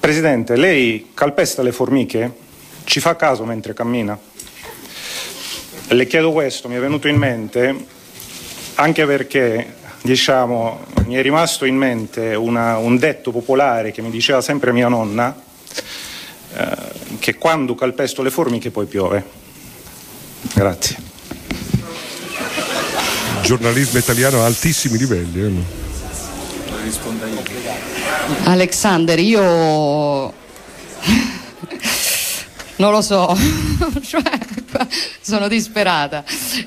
Presidente, lei calpesta le formiche? Ci fa caso mentre cammina? Le chiedo questo, mi è venuto in mente anche perché, diciamo, mi è rimasto in mente un detto popolare che mi diceva sempre mia nonna, che quando calpesto le formiche poi piove. Grazie. Giornalismo italiano a altissimi livelli. Alexander, io non lo so, cioè, sono disperata.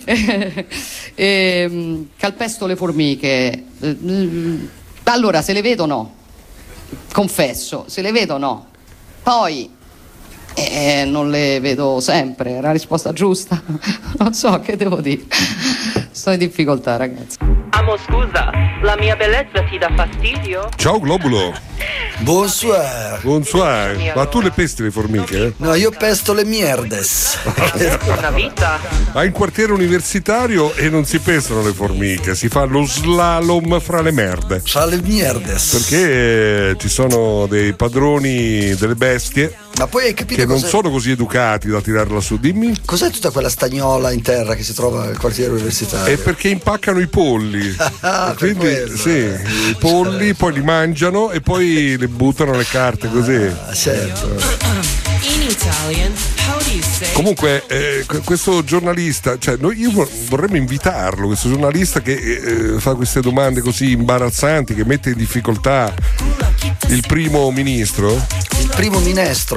Calpesto le formiche. Allora, se le vedo no, confesso, se le vedo no. Poi non le vedo sempre, è la risposta giusta. Non so che devo dire. Sto in difficoltà, ragazzi. Amo, scusa, la mia bellezza ti dà fastidio? Ciao Globulo. Bonsoir. Bonsoir. Ma tu le pesti le formiche? No, io pesto le mierdes. Una vita. Hai un quartiere universitario e non si pestano le formiche, si fa lo slalom fra le merde. Fra le mierdes. Perché ci sono dei padroni delle bestie. Ma poi hai capito che non sono così educati da tirarla su, dimmi. Cos'è tutta quella stagnola in terra che si trova al quartiere universitario? È perché impaccano i polli. Quindi quello, sì, i polli poi li mangiano e poi le buttano le carte così. Certo. In Italian, how do you say? Comunque questo giornalista, cioè io vorremmo invitarlo, questo giornalista che fa queste domande così imbarazzanti, che mette in difficoltà il primo ministro. Il primo minestro.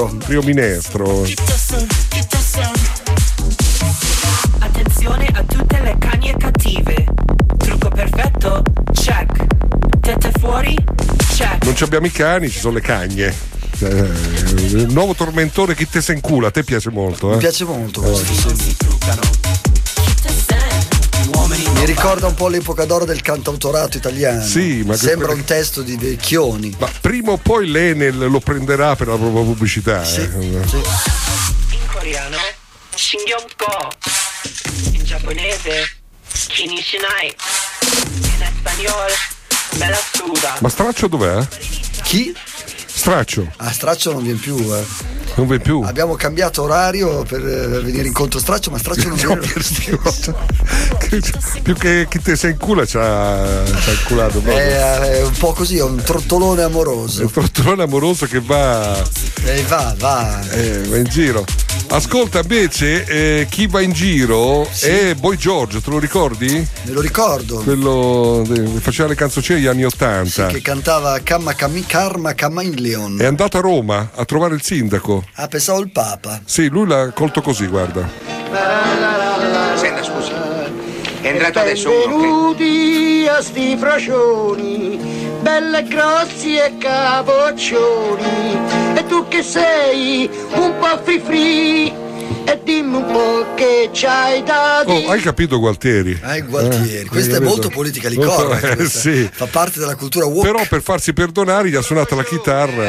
Attenzione a tutte le cagne cattive. Trucco perfetto, check. Tette fuori, check. Non ci abbiamo i cani, ci sono le cagne. Il nuovo tormentore Chi te se incula, a te piace molto, Mi piace molto questo, sì. Mi ricorda un po' l'epoca d'oro del cantautorato italiano. Sì, ma sembra un testo di Vecchioni. Ma prima o poi l'Enel lo prenderà per la propria pubblicità. Sì. In coreano, Shingyong-ko. In giapponese, Kinishinai. In spagnolo, me la suda. Ma Straccio dov'è? Chi? Straccio. Straccio non viene più. Non viene più. Abbiamo cambiato orario per venire incontro a Straccio, ma Straccio non viene più. Più che Chi te sei in culo c'ha inculato proprio. È un po' così, è un trottolone amoroso. È un trottolone amoroso che va va in giro. Ascolta invece chi va in giro è Boy George, te lo ricordi? Me lo ricordo. Quello che faceva le canzoncine degli anni '80. Sì, che cantava Karma Chameleon. È andato a Roma a trovare il sindaco. Ah, pensavo il Papa. Sì, lui l'ha colto così, guarda. Senta, scusi. È entrato adesso uno che... Benvenuti a sti frocioni, belle grossi e capoccioni. E tu che sei un po' free, e dimmi un po' che c'hai da dire. Oh, hai capito Gualtieri? Gualtieri, questa è molto politically correct. Sì. Fa parte della cultura woke. Però per farsi perdonare gli ha suonato la chitarra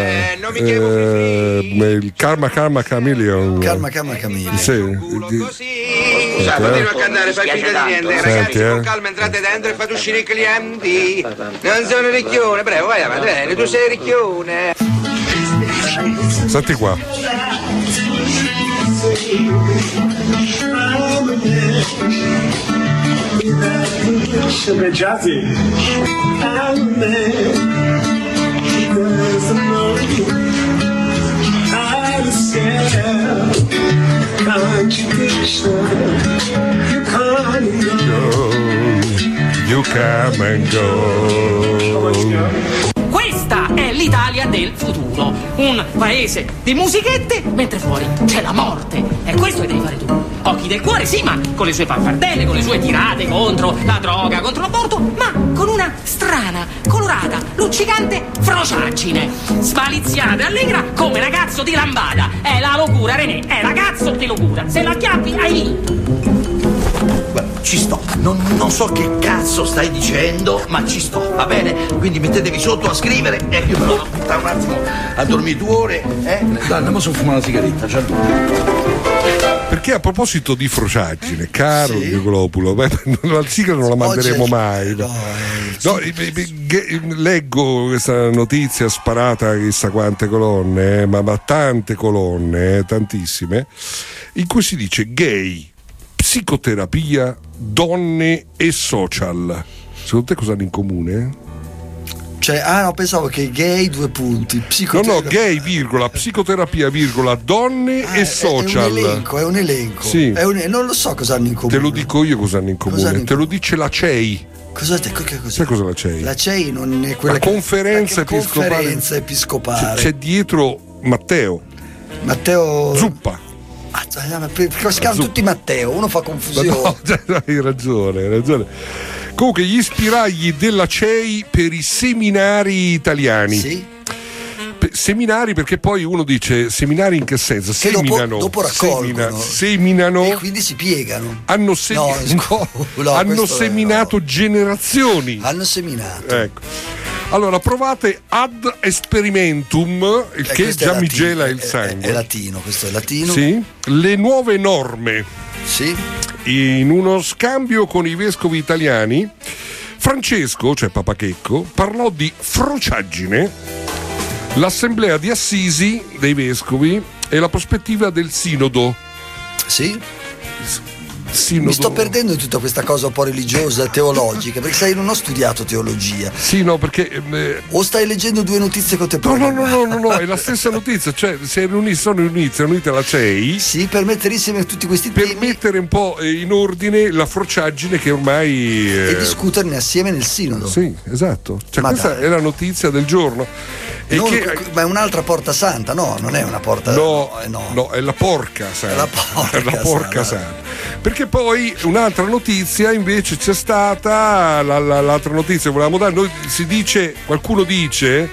il Karma Chameleon. Karma Chameleon. Sì. Scusate, continua a cantare, fai finta di niente. Senti, Ragazzi, con calma entrate dentro e fate uscire i clienti. Non sono ricchione, prego, vai avanti, bene, tu sei ricchione. Senti qua. Super jazzy. You come and go. Questa è l'Italia del futuro, un paese di musichette mentre fuori c'è la morte. E questo che devi fare tu. Occhi del cuore, sì, ma con le sue pappardelle, con le sue tirate contro la droga, contro l'aborto, ma con una strana, colorata, luccicante frociaggine. Smaliziata e allegra come ragazzo di lambada. È la locura, René, è ragazzo di locura. Se la acchiappi hai vinto. Ci sto, non so che cazzo stai dicendo, ma ci sto, va bene? Quindi mettetevi sotto a scrivere e io me lo buttare un attimo a dormire 2 ore, Dai, andiamo su a fumare una sigaretta, ciao. Perché a proposito di frociaggine, caro Diego Lopulo, la sigla non la manderemo mai. Leggo questa notizia sparata chissà quante colonne, ma tante colonne, tantissime, in cui si dice gay, psicoterapia, donne e social. Secondo te cosa hanno in comune? Cioè, no, pensavo che gay 2 punti. No, gay, virgola, psicoterapia, virgola, donne e social. È un elenco. Sì. Non lo so cosa hanno in comune. Te lo dico io cosa hanno in comune. Te lo dice la CEI. Sai cosa la CEI? La CEI non è quella la conferenza episcopale. C'è dietro Matteo Zuppa. Perché si chiamano tutti Matteo, uno fa confusione. No, hai ragione. Comunque gli spiragli della CEI per i seminari italiani. Sì. Seminari, perché poi uno dice seminari in che senso? Che seminano, dopo raccolgono seminano e quindi si piegano. Hanno seminato generazioni. Hanno seminato. Ecco. Allora provate ad experimentum, il che già mi gela il sangue. È latino, questo è latino. Sì. Le nuove norme. Sì. In uno scambio con i vescovi italiani, Francesco, cioè Papa Checco, parlò di frociaggine, l'assemblea di Assisi dei vescovi e la prospettiva del sinodo. Sì. Mi sto perdendo in tutta questa cosa un po' religiosa, teologica, perché sai, non ho studiato teologia. Sì, no, perché o stai leggendo 2 notizie contemporaneamente? No, è la stessa notizia, cioè sono riunite alla CEI. Sì, per mettere insieme tutti questi temi. Per mettere un po' in ordine la frociaggine che ormai e discuterne assieme nel sinodo. Sì, esatto. Cioè, questa è la notizia del giorno. Ma è un'altra porta santa? No, non è una porta. No, è la porca santa. È la porca santa. Perché poi un'altra notizia invece c'è stata, l'altra notizia che volevamo dare, qualcuno dice,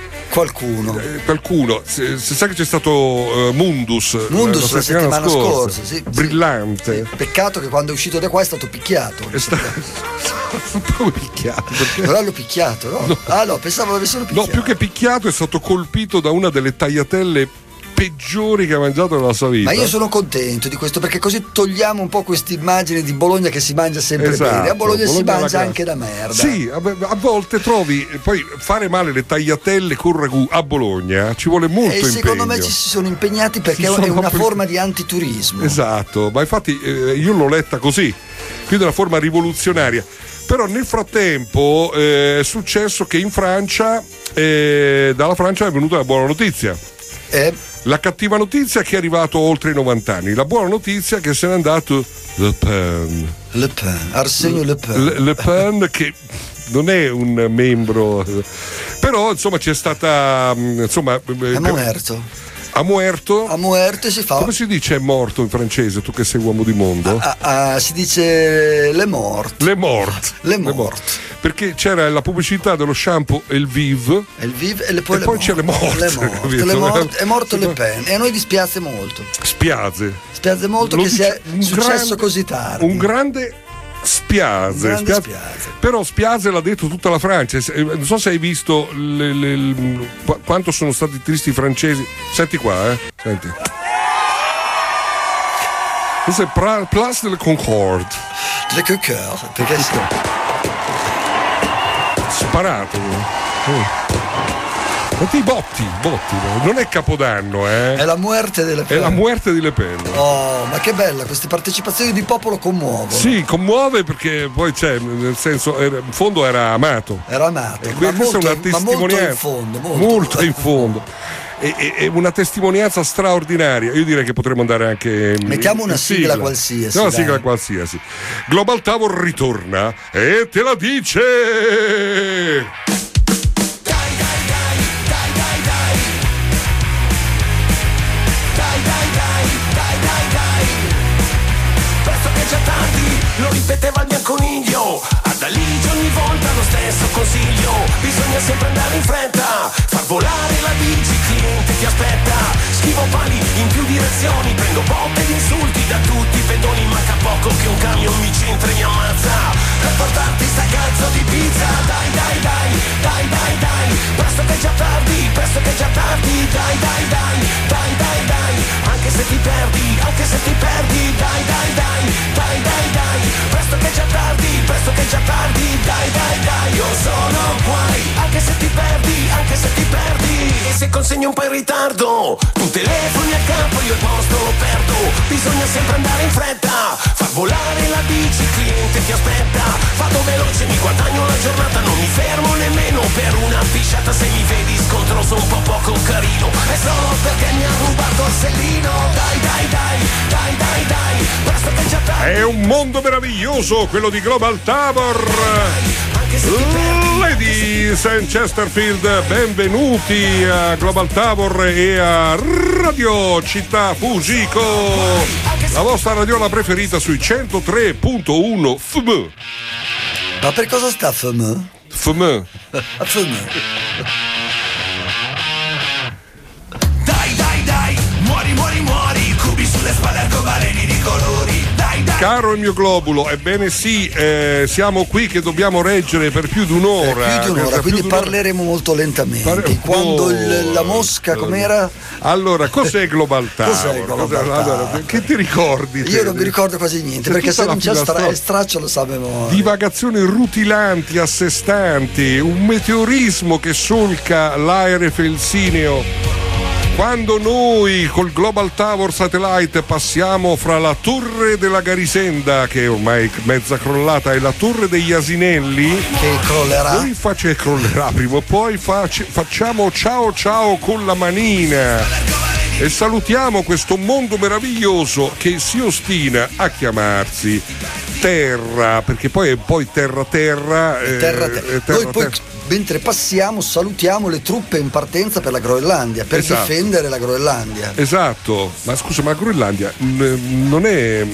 se sa che c'è stato Mundus la settimana scorsa sì, brillante. Sì. Peccato che quando è uscito da qua è stato picchiato. Come picchiato? Perché? Non l'hanno picchiato, no? No, pensavo l'avessero picchiato. No, più che picchiato è stato colpito da una delle tagliatelle peggiori che ha mangiato nella sua vita. Ma io sono contento di questo, perché così togliamo un po' questa immagine di Bologna che si mangia sempre bene. A Bologna si mangia anche da merda. Sì, a volte trovi, poi fare male le tagliatelle con ragù a Bologna ci vuole molto impegno. Secondo me ci si sono impegnati perché è una forma di antiturismo. Esatto, ma infatti io l'ho letta così, quindi è una forma rivoluzionaria. Però nel frattempo è successo che in Francia, dalla Francia è venuta la buona notizia. La cattiva notizia è che è arrivato oltre i 90 anni. La buona notizia è che se n'è andato Le Pen, Arsenio Le Pen. Le Pen, che non è un membro, però insomma c'è stata è morto. Ha muerto e si fa. Come si dice è morto in francese, tu che sei uomo di mondo? Si dice le mort. Perché c'era la pubblicità dello shampoo Elvive e poi c'è le morte. È morto Le Pen e a noi dispiace molto. Spiace molto che sia successo così tardi. Un grande spiace. Però spiace l'ha detto tutta la Francia. Non so se hai visto quanto sono stati tristi i francesi. Senti qua, senti. Questo è Place de la Concorde. Le Concorde, perché sparato. Quanti botti, non è Capodanno, È la muerte delle Pen. È la muerte di Le Pen. Oh, ma che bella, queste partecipazioni di popolo commuovono. Sì, commuove perché poi c'è, nel senso, in fondo era amato. E questa è una testimonianza. Molto in fondo. È una testimonianza straordinaria. Io direi che potremmo andare anche. Mettiamo una sigla qualsiasi. Una sigla qualsiasi. Global Tower ritorna e te la dice. Lo ripeteva il bianconiglio ad Aligi ogni volta lo stesso consiglio. Bisogna sempre andare in fretta, far volare la bici, cliente ti aspetta. Schivo pali in più direzioni, prendo botte di insulti da tutti i pedoni. Manca poco che un camion mi centra e mi ammazza per portarti sta cazzo di pizza. Dai, presto che è già tardi, dai, anche se ti perdi, dai, consegno un po' in ritardo. Tu telefoni a campo, io il posto lo perdo. Bisogna sempre andare in fretta, far volare la bici, il cliente ti aspetta. Vado veloce, mi guadagno la giornata, non mi fermo nemmeno per una pisciata. Se mi vedi scontroso un po' poco carino, è solo perché mi ha rubato il sellino. Dai, dai, dai, dai, dai, dai, basta che già tardi. È un mondo meraviglioso quello di Global Tower. Ladies and Chesterfield, benvenuti a Global Tower e a Radio Città Fujiko, la vostra radiola preferita sui 103.1 FM. Ma per cosa sta FM? FM. FM. Dai, dai, dai, muori, muori, muori, cubi sulle spalle, arcobaleni di colori. Dai, dai. Caro il mio globulo, ebbene sì, siamo qui che dobbiamo reggere per più di un'ora. Più di un'ora, quindi parleremo molto lentamente. Quando la mosca, com'era? Allora, cos'è Global Tower? Cos'è Global Tower? Allora, che ti ricordi? Io non mi ricordo quasi niente, perché se non c'è straccio lo sappiamo. Divagazioni rutilanti a sé stanti, un meteorismo che solca l'aere felsineo. Quando noi col Global Tower Satellite passiamo fra la torre della Garisenda, che è ormai mezza crollata, e la torre degli Asinelli, che crollerà, noi crollerà prima o poi, facciamo ciao ciao con la manina e salutiamo questo mondo meraviglioso che si ostina a chiamarsi Terra, perché poi è poi terra. Noi poi mentre passiamo salutiamo le truppe in partenza per la Groenlandia, per difendere la Groenlandia. Esatto, ma scusa, ma la Groenlandia non è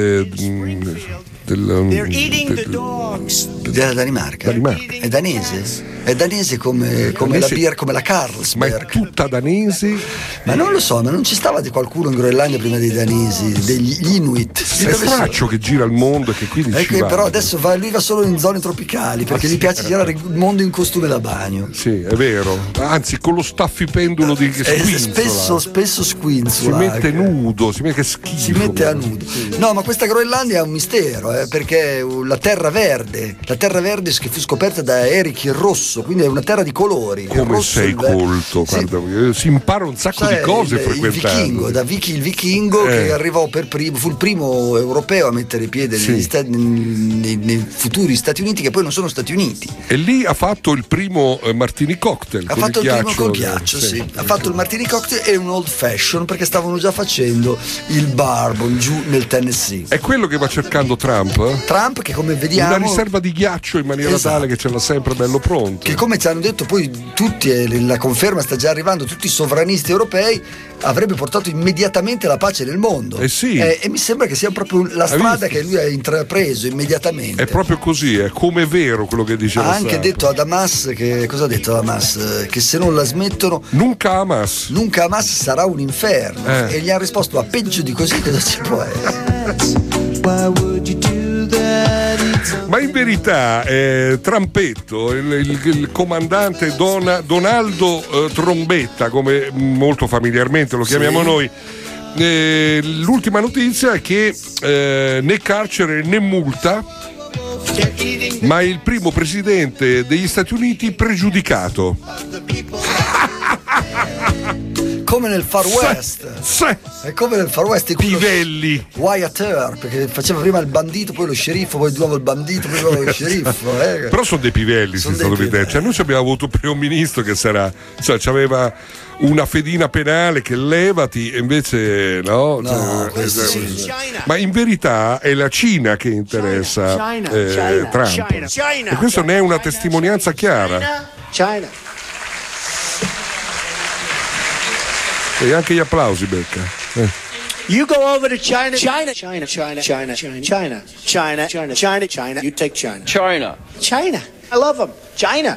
della Danimarca. È danese? È danese come la birra, come la Carlsberg. Ma è tutta danese? Ma non lo so, ma non ci stava di qualcuno in Groenlandia prima dei danesi, degli Inuit? È straccio che gira il mondo e che quindi ci va. Però adesso lui va solo in zone tropicali, perché gli piace girare il mondo in costume da bagno. Sì, è vero. Anzi, con lo staffipendulo di squinzola. Spesso squinzola. Si mette nudo, si mette schifo. Si mette a nudo. Sì. No, ma questa Groenlandia è un mistero, perché la terra verde che fu scoperta da Erik il Rosso, quindi è una terra di colori. Come sei colto, sì. Guarda, si impara un sacco di cose frequentando. Il vichingo che arrivò per primo, fu il primo europeo a mettere piede nei futuri Stati Uniti, che poi non sono Stati Uniti. E lì ha fatto il primo martini cocktail. Ha fatto il primo col ghiaccio, sì. Ha fatto il martini cocktail e un old fashion, perché stavano già facendo il bourbon giù nel Tennessee. È quello che va cercando Trump, che come vediamo una riserva di ghiaccio in maniera tale che ce l'ha sempre bello pronto. Che come ci hanno detto poi tutti, la conferma sta già arrivando, tutti i sovranisti europei, avrebbe portato immediatamente la pace nel mondo. Sì. E mi sembra che sia proprio la strada che lui ha intrapreso immediatamente. È proprio così, è come vero quello che diceva. Ha anche detto ad Hamas cosa ha detto Hamas? Che se non la smettono nunca Hamas sarà un inferno. E gli ha risposto: a peggio di così cosa ci può essere? Ma in verità Trampetto, il comandante Donaldo Trombetta, come molto familiarmente lo chiamiamo noi, l'ultima notizia è che né carcere né multa, ma il primo presidente degli Stati Uniti pregiudicato. Come nel Far West. È come nel Far West, Pivelli, Wyatt Earp, perché faceva prima il bandito, poi lo sceriffo, poi di nuovo il bandito, poi di nuovo lo sceriffo. Però sono dei pivelli, cioè, noi abbiamo avuto un primo ministro che c'aveva una fedina penale che levati, e invece no, ma in verità è la Cina che interessa Trump. E questo ne è una testimonianza chiara. E anche gli applausi, Becca. You go over to China. China. You take China. I love them. China.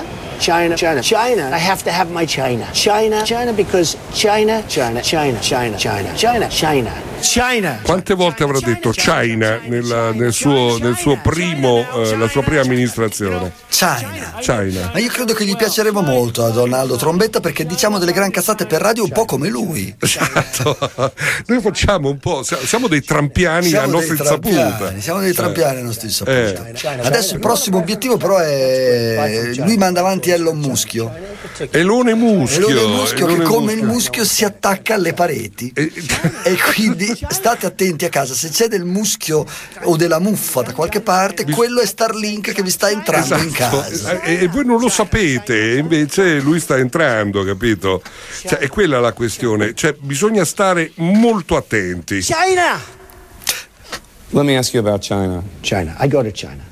I have to have my China. China because China. China. Quante volte avrà detto China nel suo primo, la sua prima amministrazione? China. Ma io credo che gli piaceremo molto a Donaldo Trombetta, perché diciamo delle gran cazzate per radio un po' come lui. Esatto. Noi facciamo un po', siamo dei trampiani a nostra insaputa. Siamo dei trampiani a nostra insaputa. Adesso il prossimo obiettivo però è lui manda avanti Elon Muschio. Elone Muschio che come il muschio si attacca alle pareti e quindi state attenti a casa, se c'è del muschio o della muffa da qualche parte, quello è Starlink che vi sta entrando in casa. E voi non lo sapete, invece lui sta entrando, capito? Cioè, è quella la questione, cioè bisogna stare molto attenti. China. Let me ask you about China. I go to China.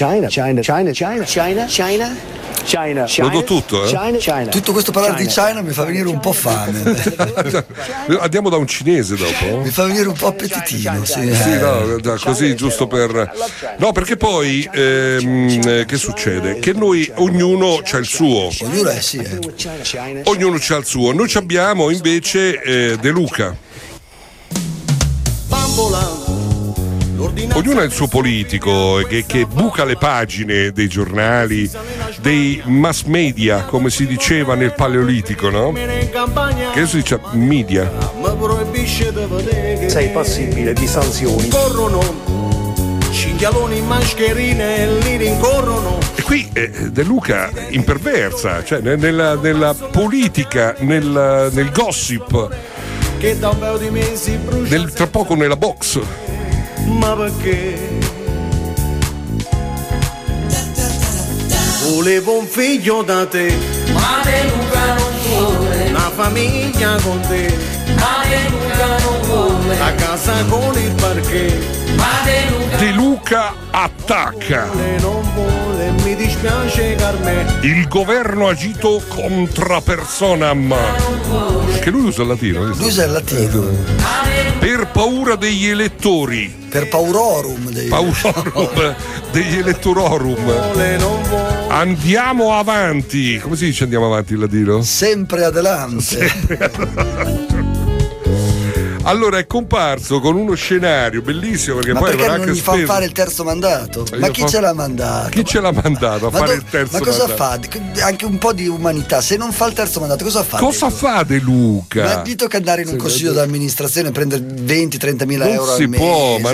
China. Lo do tutto, China. Tutto questo parlare di China mi fa venire un po' fame. Andiamo da un cinese dopo? Mi fa venire un po' appetitino. Sì, no, così giusto per. No, perché poi che succede? Che noi ognuno c'ha il suo. Ognuno c'ha il suo. Noi abbiamo invece De Luca. Ognuno ha il suo politico che buca le pagine dei giornali, dei mass media, come si diceva nel Paleolitico, no? Che adesso si dice media. Sei passibile di sanzioni. Corrono cinghialoni in mascherine e li rincorrono. E qui De Luca imperversa, cioè nella politica, nel gossip, che da un paio di mesi brucia. tra poco nella box. Ma perché volevo un figlio da te, ma De Luca non vuole, una famiglia con te, ma De Luca non vuole, la casa con il parquet, ma De Luca attacca. Non vuole, mi dispiace Carmen. Il governo agito contra personam. Che lui usa il latino. Lui usa il latino. Per paura degli elettori. Per paurorum degli elettororum. Andiamo avanti. Come si dice andiamo avanti in latino? Sempre adelante. Allora è comparso con uno scenario bellissimo, perché ma poi perché avrà non anche gli fa fare il terzo mandato? Ma chi ce l'ha mandato? Chi ce l'ha mandato a fare il terzo mandato? Ma cosa fa? Anche un po' di umanità. Se non fa il terzo mandato, cosa fa? Cosa fa De Luca? Ma dito che andare in un consiglio d'amministrazione e prendere 20-30 mila euro al mese.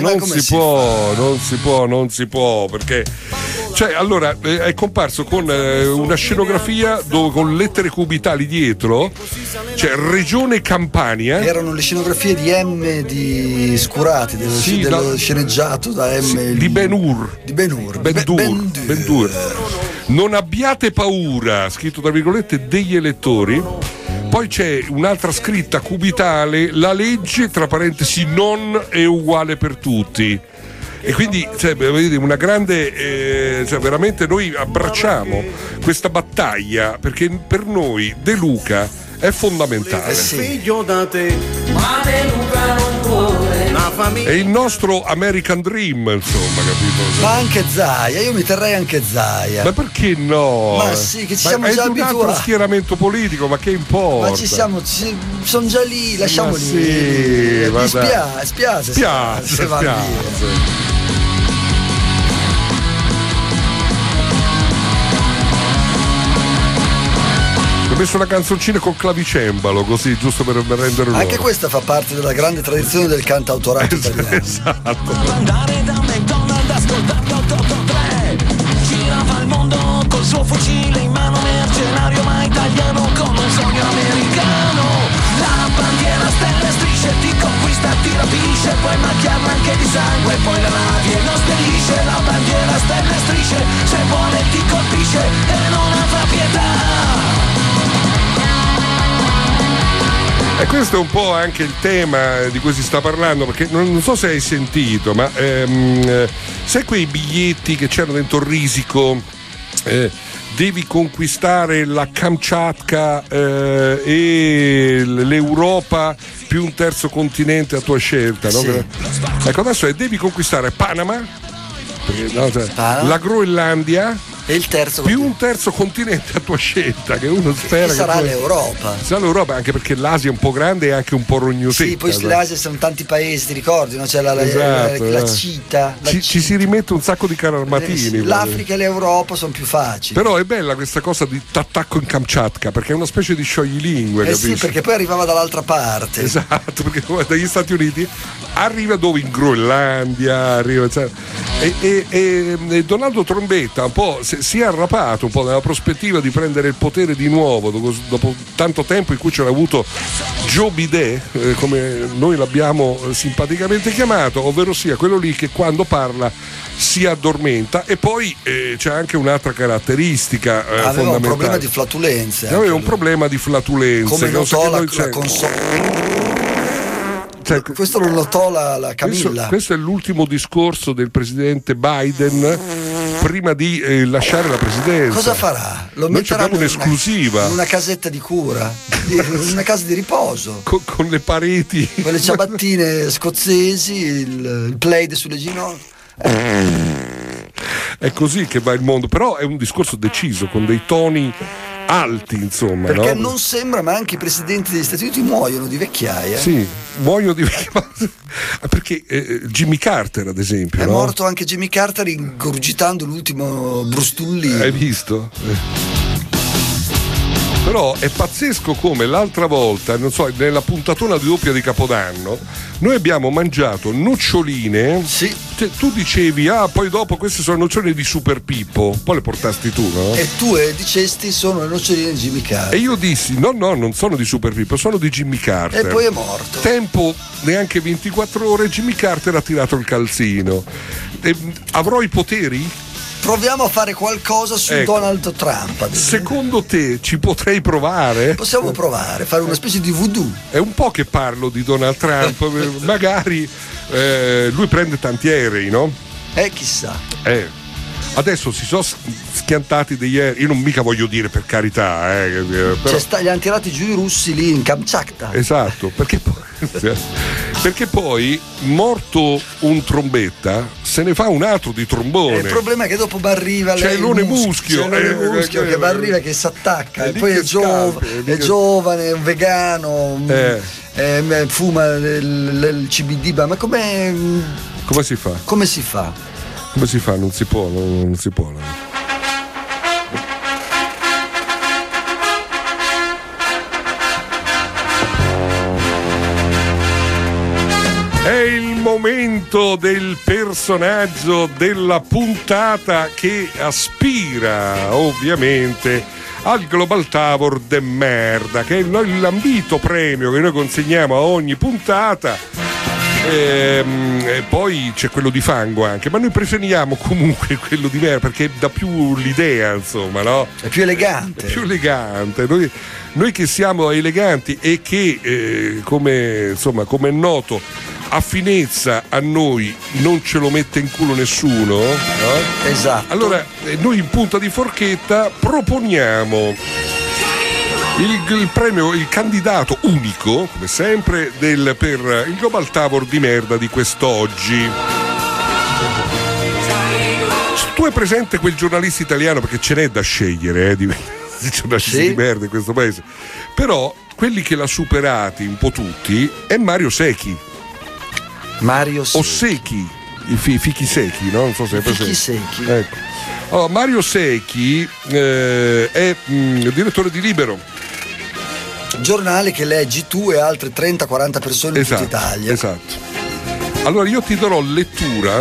Non si può, perché cioè allora è comparso con una scenografia dove con lettere cubitali dietro, cioè Regione Campania. Erano le scenografie di M di Scurati, dello sceneggiato da M di Ben-Hur. Non abbiate paura, scritto tra virgolette, degli elettori. Poi c'è un'altra scritta cubitale: la legge tra parentesi non è uguale per tutti. E quindi vedete, una grande veramente noi abbracciamo questa battaglia, perché per noi De Luca è fondamentale. Figlio da te, ma De Luca non vuole, una famiglia. È il nostro American Dream, insomma, capito? Ma anche Zaia, io mi terrei anche Zaia. Ma perché no? Ma sì, che ci siamo già abituati. È un altro schieramento politico, ma che importa? Ma sono già lì, lasciamoli. Sì, spiace. Ho messo una canzoncina col clavicembalo, così, giusto per rendere l'ora. Anche questa fa parte della grande tradizione del cantautorato italiano. Esatto. Andare da McDonald's ascoltando 883. Girava il mondo col suo fucile in mano, mercenario ma italiano come un sogno americano. La bandiera stelle strisce ti conquista, ti rapisce, puoi macchiarla anche di sangue, poi la nave non spedisce. La bandiera stelle strisce, se vuole ti colpisce e non avrà pietà. E questo è un po' anche il tema di cui si sta parlando, perché non so se hai sentito, ma sai quei biglietti che c'erano dentro il risico? Devi conquistare la Kamchatka e l'Europa più un terzo continente a tua scelta, no? Sì. Ecco, adesso devi conquistare Panama, la Groenlandia, E il terzo più un terzo continente a tua scelta, che uno spera che sarà l'Europa. Sarà l'Europa, anche perché l'Asia è un po' grande e anche un po' rognosetta. Sì, poi l'Asia sono tanti paesi, ti ricordi? No? C'è la CITA. Ci si rimette un sacco di carri armatini. Sì. L'Africa e l'Europa sono più facili. Però è bella questa cosa di attacco in Kamchatka, perché è una specie di scioglilingue. Sì, perché poi arrivava dall'altra parte. Esatto, perché dagli Stati Uniti arriva dove? In Groenlandia, arriva, cioè, e Donaldo Trombetta un po' si è arrapato un po' nella prospettiva di prendere il potere di nuovo dopo tanto tempo in cui c'era avuto Joe Bidet, come noi l'abbiamo simpaticamente chiamato, ovvero sia quello lì che quando parla si addormenta. E poi c'è anche un'altra caratteristica aveva fondamentale. Un problema di flatulenze. Aveva un problema di flatulenze. Come notò la console. Questo lo notò la Camilla. Questo è l'ultimo discorso del presidente Biden prima di lasciare la presidenza. Cosa farà? Noi abbiamo un'esclusiva. In una casetta di cura, in una casa di riposo. Con le pareti. Con le ciabattine scozzesi, il plaid sulle ginocchia. È così che va il mondo, però è un discorso deciso, con dei toni alti, insomma. Perché no? non sembra, ma anche i presidenti degli Stati Uniti muoiono di vecchiaia. Sì, muoiono di vecchiaia. Perché Jimmy Carter, ad esempio. È morto anche Jimmy Carter ingurgitando l'ultimo brustullino. Hai visto? Però è pazzesco come l'altra volta, non so, nella puntatona di doppia di Capodanno, noi abbiamo mangiato noccioline. Sì. Cioè, tu dicevi, poi dopo queste sono noccioline di Super Pippo, poi le portasti tu, no? E tu dicesti sono le noccioline di Jimmy Carter. E io dissi, no, non sono di Super Pippo, sono di Jimmy Carter. E poi è morto. Tempo neanche 24 ore, Jimmy Carter ha tirato il calzino. Avrò i poteri? Proviamo a fare qualcosa su Donald Trump. Secondo te ci potrei provare? Possiamo provare, fare una specie di voodoo. È un po' che parlo di Donald Trump, magari lui prende tanti aerei, no? Chissà. Adesso si sono schiantati degli aerei, io non mica voglio dire per carità, però... Gli hanno tirati giù i russi lì in Kamchatka. Esatto, perché poi morto un trombetta se ne fa un altro di trombone. Il problema è che dopo arriva c'è l'one muschio che arriva, che si attacca, e poi è giovane, è un vegano, fuma il CBD, ma come si fa? Come si fa? Non si può. È il momento del personaggio della puntata che aspira ovviamente al Global Tower de merda, che è l'ambito premio che noi consegniamo a ogni puntata. E poi c'è quello di fango anche, ma noi preferiamo comunque quello di merda perché dà più l'idea, insomma, no? È più elegante. Noi che siamo eleganti e che come è noto, a finezza a noi non ce lo mette in culo nessuno, no? Esatto. Allora noi in punta di forchetta proponiamo il premio, il candidato unico, come sempre, per il Global Tower di merda di quest'oggi. Tu hai presente quel giornalista italiano, perché ce n'è da scegliere di giornalisti di merda in questo paese, però quelli che l'ha superati un po' tutti è Mario Secchi. O Secchi, i fichi secchi, no? Non so se è presente. Fichi secchi. Ecco. Allora, Mario Secchi è direttore di Libero, giornale che leggi tu e altre 30-40 persone in tutta Italia. Esatto. Allora io ti darò lettura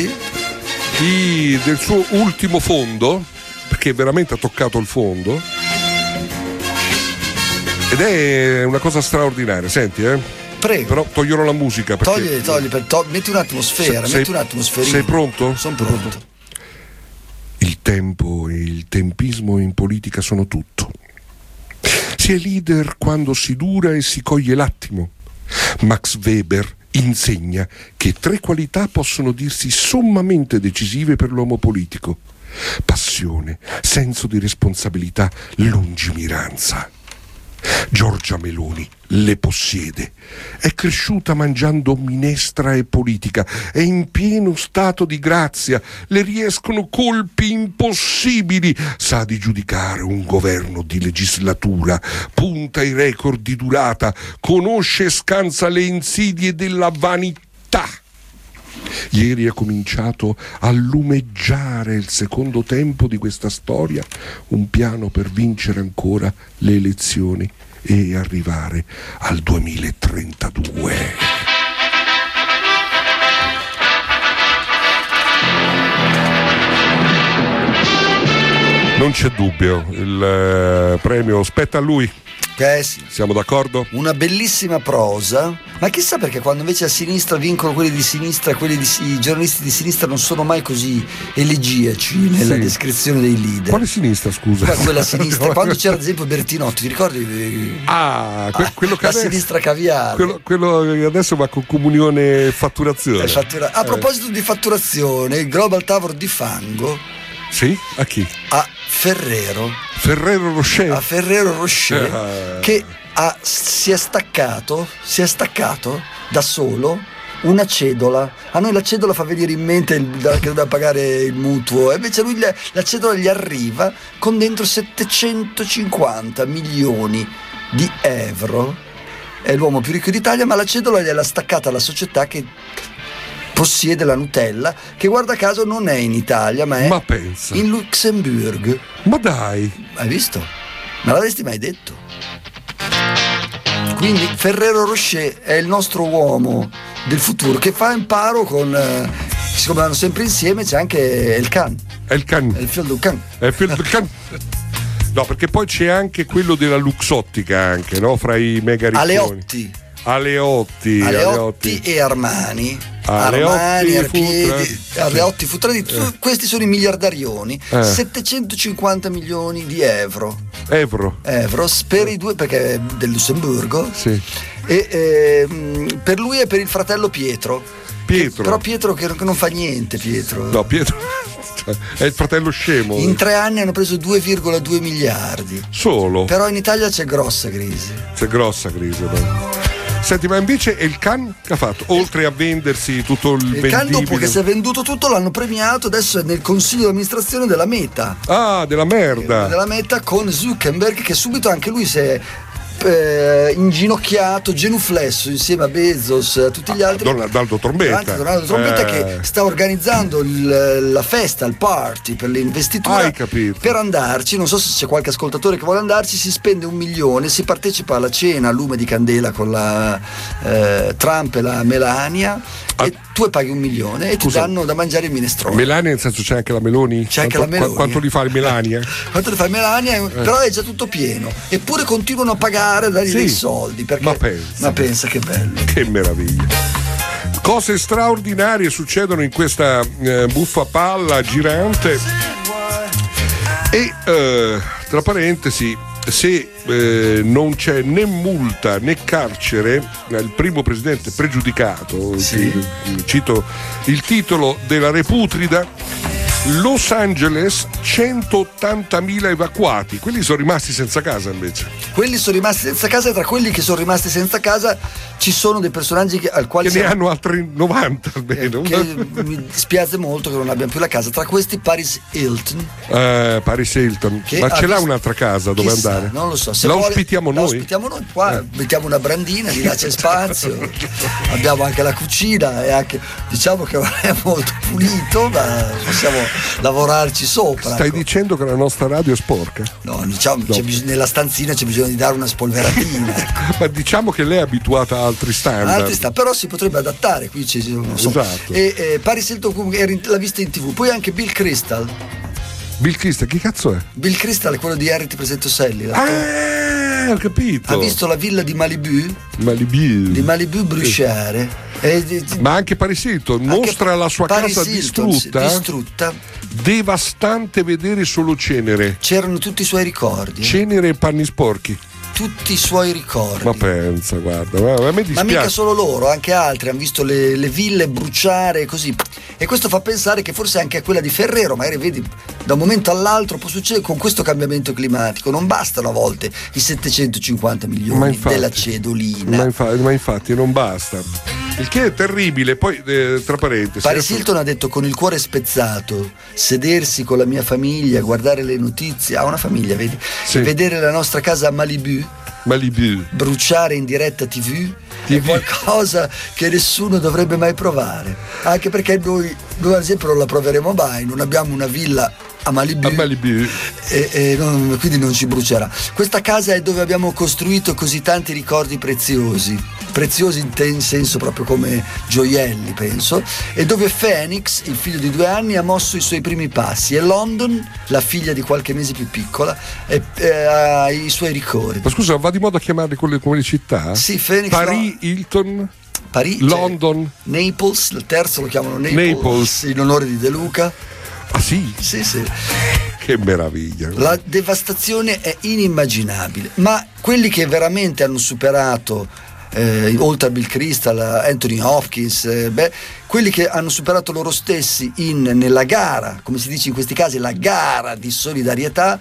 del suo ultimo fondo, perché veramente ha toccato il fondo ed è una cosa straordinaria. Senti, Prego. Però toglierò la musica perché... metti un'atmosfera, metti un'atmosferina. Sei pronto? Sono pronto. Il tempo e il tempismo in politica sono tutto. Si è leader quando si dura e si coglie l'attimo. Max Weber insegna che 3 qualità possono dirsi sommamente decisive per l'uomo politico: passione, senso di responsabilità, lungimiranza. Giorgia Meloni le possiede. È cresciuta mangiando minestra e politica, è in pieno stato di grazia, le riescono colpi impossibili, sa di giudicare un governo di legislatura, punta i record di durata, conosce e scansa le insidie della vanità. Ieri ha cominciato a lumeggiare il secondo tempo di questa storia, un piano per vincere ancora le elezioni e arrivare al 2032. Non c'è dubbio, il premio spetta a lui. Sì. Siamo d'accordo? Una bellissima prosa, ma chissà perché quando invece a sinistra vincono quelli di sinistra, i giornalisti di sinistra non sono mai così elegiaci nella descrizione dei leader. Quale sinistra, scusa? Quella sinistra, quando c'era ad esempio Bertinotti, ti ricordi? Quello che la sinistra caviale. Quello adesso va con comunione e fatturazione. A proposito di fatturazione, il Global Tower di fango. Sì? A chi? A Ferrero Rocher. A Ferrero Rocher che si è staccato da solo una cedola. A noi la cedola fa venire in mente che doveva pagare il mutuo, e invece lui la cedola gli arriva con dentro 750 milioni di euro. È l'uomo più ricco d'Italia, ma la cedola gliela staccata alla società che possiede la Nutella, che guarda caso non è in Italia, ma è in Lussemburgo. Ma dai! Hai visto? Me l'avresti mai detto? Quindi Ferrero Rocher è il nostro uomo del futuro, che fa imparo con siccome vanno sempre insieme, c'è anche il Can. È il Can. È il figlio del Can. È il figlio del Can. No, perché poi c'è anche quello della Luxottica, anche, no? Fra i mega ricconi. Aleotti e Armani. Aleotti Futradi, questi sono i miliardarioni. 750 milioni di euro per i due, perché è del Lussemburgo. Sì. E per lui e per il fratello Pietro. Però Pietro che non fa niente. No, Pietro è il fratello scemo. In 3 anni hanno preso 2,2 miliardi solo. Però in Italia c'è grossa crisi. Senti, ma invece il Can che ha fatto? Oltre a vendersi tutto il vendibile. Can, dopo che si è venduto tutto, l'hanno premiato, adesso è nel consiglio di amministrazione della Meta. Della merda. Della Meta, con Zuckerberg, che subito anche lui si è inginocchiato, genuflesso insieme a Bezos, a tutti gli altri. Donaldo Trombetta che sta organizzando la festa, il party per l'investitura. Hai capito. Per andarci, non so se c'è qualche ascoltatore che vuole andarci, si spende 1 milione, si partecipa alla cena a lume di candela con la Trump e la Melania, e tu paghi 1 milione e ti danno da mangiare il minestrone. Melania, nel senso, c'è anche la Meloni? Quanto li fa il Melania? Quanto li fa il Melania? Però è già tutto pieno, eppure continuano a pagare, a dargli dei soldi, perché ma pensa che bello, che meraviglia. Cose straordinarie succedono in questa buffa palla girante. E tra parentesi, se non c'è né multa né carcere, il primo presidente pregiudicato, cito il titolo della Reputrida, Los Angeles, 180.000 evacuati. Quelli sono rimasti senza casa invece. Quelli sono rimasti senza casa, e tra quelli che sono rimasti senza casa ci sono dei personaggi al quale ne hanno altri 90 almeno. Che mi dispiace molto che non abbiano più la casa. Tra questi Paris Hilton. Ma ce l'ha un'altra casa dove andare? Non lo so. Se la ospitiamo noi. La ospitiamo noi qua, mettiamo una brandina, di là c'è spazio. Abbiamo anche la cucina, e anche, diciamo che è molto pulito, ma possiamo lavorarci sopra. Stai dicendo che la nostra radio è sporca? No, diciamo, no. Nella stanzina c'è bisogno di dare una spolveratina. Ma diciamo che lei è abituata a altri standard. Però si potrebbe adattare, qui non so. Esatto. E Paris Hilton l'ha vista in TV. Poi anche Bill Crystal. Chi cazzo è? Bill Crystal è quello di Harry ti presento Sally. Ho capito. Ha visto la villa di Malibu bruciare. Ma anche Paris Hilton mostra la sua casa distrutta. Devastante vedere solo cenere. C'erano tutti i suoi ricordi. Cenere e panni sporchi. Tutti i suoi ricordi. Ma pensa, guarda, a me dispiace. Ma mica solo loro, anche altri hanno visto le ville bruciare così. E questo fa pensare che forse anche a quella di Ferrero, magari vedi, da un momento all'altro può succedere con questo cambiamento climatico. Non bastano a volte i 750 milioni della cedolina. Ma infatti non basta. Il che è terribile. Poi, tra parentesi, Paris Hilton ha detto: con il cuore spezzato, sedersi con la mia famiglia, guardare le notizie, ha una famiglia, vedi? Sì. Vedere la nostra casa a Malibu, bruciare in diretta TV è qualcosa che nessuno dovrebbe mai provare, anche perché noi ad esempio non la proveremo mai, non abbiamo una villa a Malibu. E quindi non ci brucerà. Questa casa è dove abbiamo costruito così tanti ricordi preziosi in senso proprio come gioielli, penso, e dove Phoenix, il figlio di 2 anni, ha mosso i suoi primi passi, e London, la figlia di qualche mese più piccola, ha i suoi ricordi. Ma scusa, va di modo a chiamarli come le città? Sì, Phoenix, Paris, Hilton, London, Naples, il terzo lo chiamano Naples. In onore di De Luca. Ah sì? Sì. Che meraviglia. La devastazione è inimmaginabile, ma quelli che veramente hanno superato, oltre a Bill Crystal, Anthony Hopkins, quelli che hanno superato loro stessi nella gara, come si dice in questi casi, la gara di solidarietà,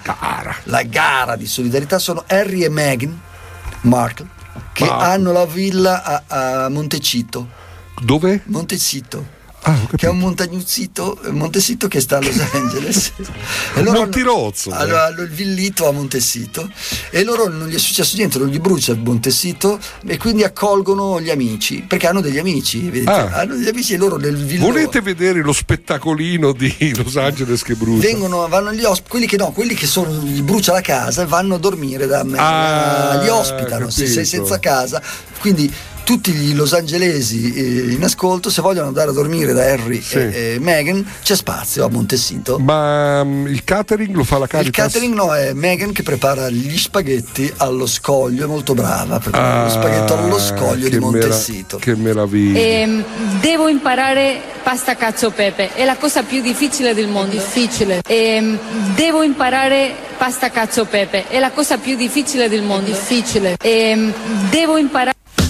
sono Harry e Meghan Markle, che hanno la villa a Montecito. Dove? Montecito. Che è un Montecito che sta a Los Angeles. E loro Montirozzo. Hanno il villito a Montecito e loro non gli è successo niente, non gli brucia il Montecito, e quindi accolgono gli amici, perché hanno degli amici, vedete? Hanno degli amici, e loro nel villone. Volete vedere lo spettacolino di Los Angeles che brucia? Vanno gli quelli che sono, gli brucia la casa, vanno a dormire da me, li ospitano, se sei senza casa, quindi tutti gli losangelesi in ascolto, se vogliono andare a dormire da Harry e Meghan, c'è spazio a Montecito. Ma il catering lo fa la Caritas? Il catering no, è Meghan che prepara gli spaghetti allo scoglio, è molto brava a preparare lo spaghetto allo scoglio di Montecito. Che meraviglia. Devo imparare pasta cacio pepe, è la cosa più difficile del mondo. Difficile. Devo imparare pasta cacio pepe, è la cosa più difficile del mondo. Difficile. Devo imparare.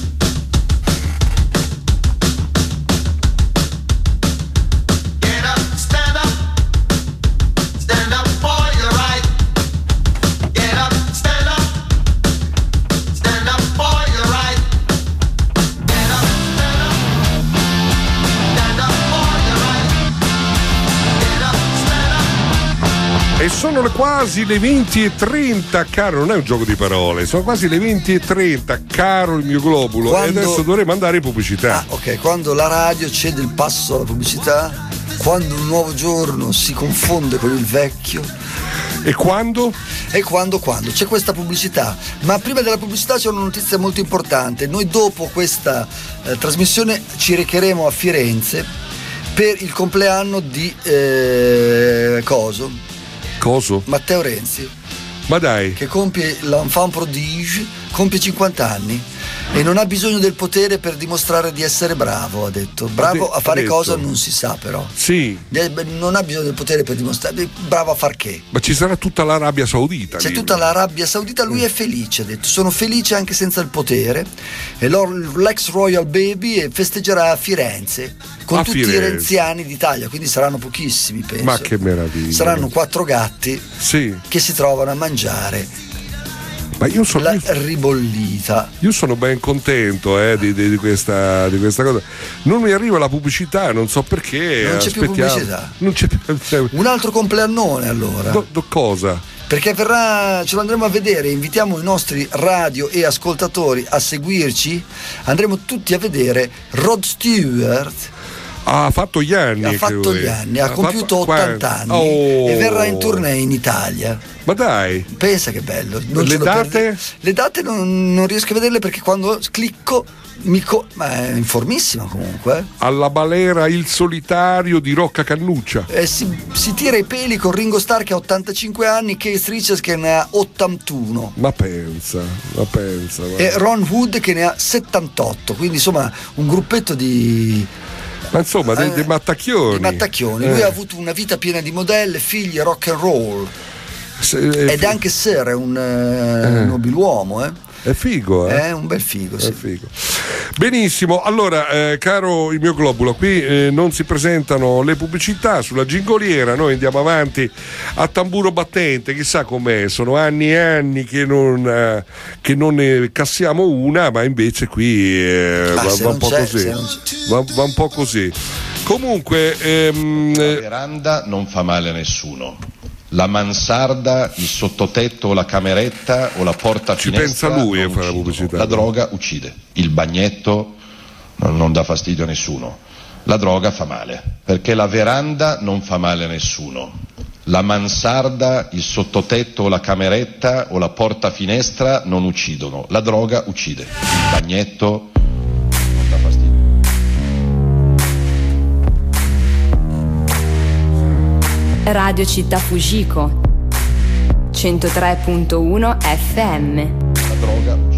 E sono quasi le 20:30, caro, non è un gioco di parole, sono quasi le 20:30, caro il mio globulo, e adesso dovremo andare in pubblicità. Ok, quando la radio cede il passo alla pubblicità, quando un nuovo giorno si confonde con il vecchio. E quando? Quando c'è questa pubblicità. Ma prima della pubblicità c'è una notizia molto importante. Noi dopo questa trasmissione ci recheremo a Firenze per il compleanno di Coso? Matteo Renzi. Ma dai. Che compie l'enfant prodige, compie 50 anni e non ha bisogno del potere per dimostrare di essere bravo, ha detto. Bravo a fare cosa non si sa, però. Sì. Non ha bisogno del potere per dimostrare. Bravo a far che? Ma ci sarà tutta l'Arabia Saudita. C'è tutta l'Arabia Saudita, lui è felice, ha detto. Sono felice anche senza il potere. E l'ex Royal Baby festeggerà a Firenze con tutti i renziani d'Italia, quindi saranno pochissimi, penso. Ma che meraviglia. Saranno 4 gatti che si trovano a mangiare. Ma io sono ribollita. Io sono ben contento di questa cosa. Non mi arriva la pubblicità, non so perché. Non c'è più pubblicità. Non c'è più. Un altro compleannone allora. Cosa? Perché ce lo andremo a vedere, invitiamo i nostri radio e ascoltatori a seguirci. Andremo tutti a vedere Rod Stewart. Ha fatto gli anni. Ha compiuto 80 anni e verrà in tournée in Italia. Ma dai. Pensa che bello. Le date? Le date non riesco a vederle perché quando clicco ma è informissima comunque. Alla balera Il solitario di Rocca Cannuccia. Si tira i peli con Ringo Starr che ha 85 anni, Keith Richards che ne ha 81. Ma pensa. E Ron Wood che ne ha 78. Quindi insomma un gruppetto di... Ma insomma dei mattacchioni. Lui ha avuto una vita piena di modelle, figli, rock and roll. Ed è anche Sir, è un nobiluomo, È figo, È un bel figo, sì. È figo. Benissimo, allora caro il mio globulo, qui non si presentano le pubblicità sulla gingoliera, noi andiamo avanti a tamburo battente, chissà com'è, sono anni e anni che non ne cassiamo una, ma invece qui va un po' così, va un po' così. Comunque la veranda non fa male a nessuno. La mansarda, il sottotetto o la cameretta o la porta finestra pensa lui non a fare la uccidono. pubblicità. La droga uccide. Il bagnetto non dà fastidio a nessuno. La droga fa male, perché la veranda non fa male a nessuno. La mansarda, il sottotetto o la cameretta o la porta finestra non uccidono. La droga uccide. Il bagnetto non dà fastidio. Radio Città Fujiko 103.1 FM. La droga uccide.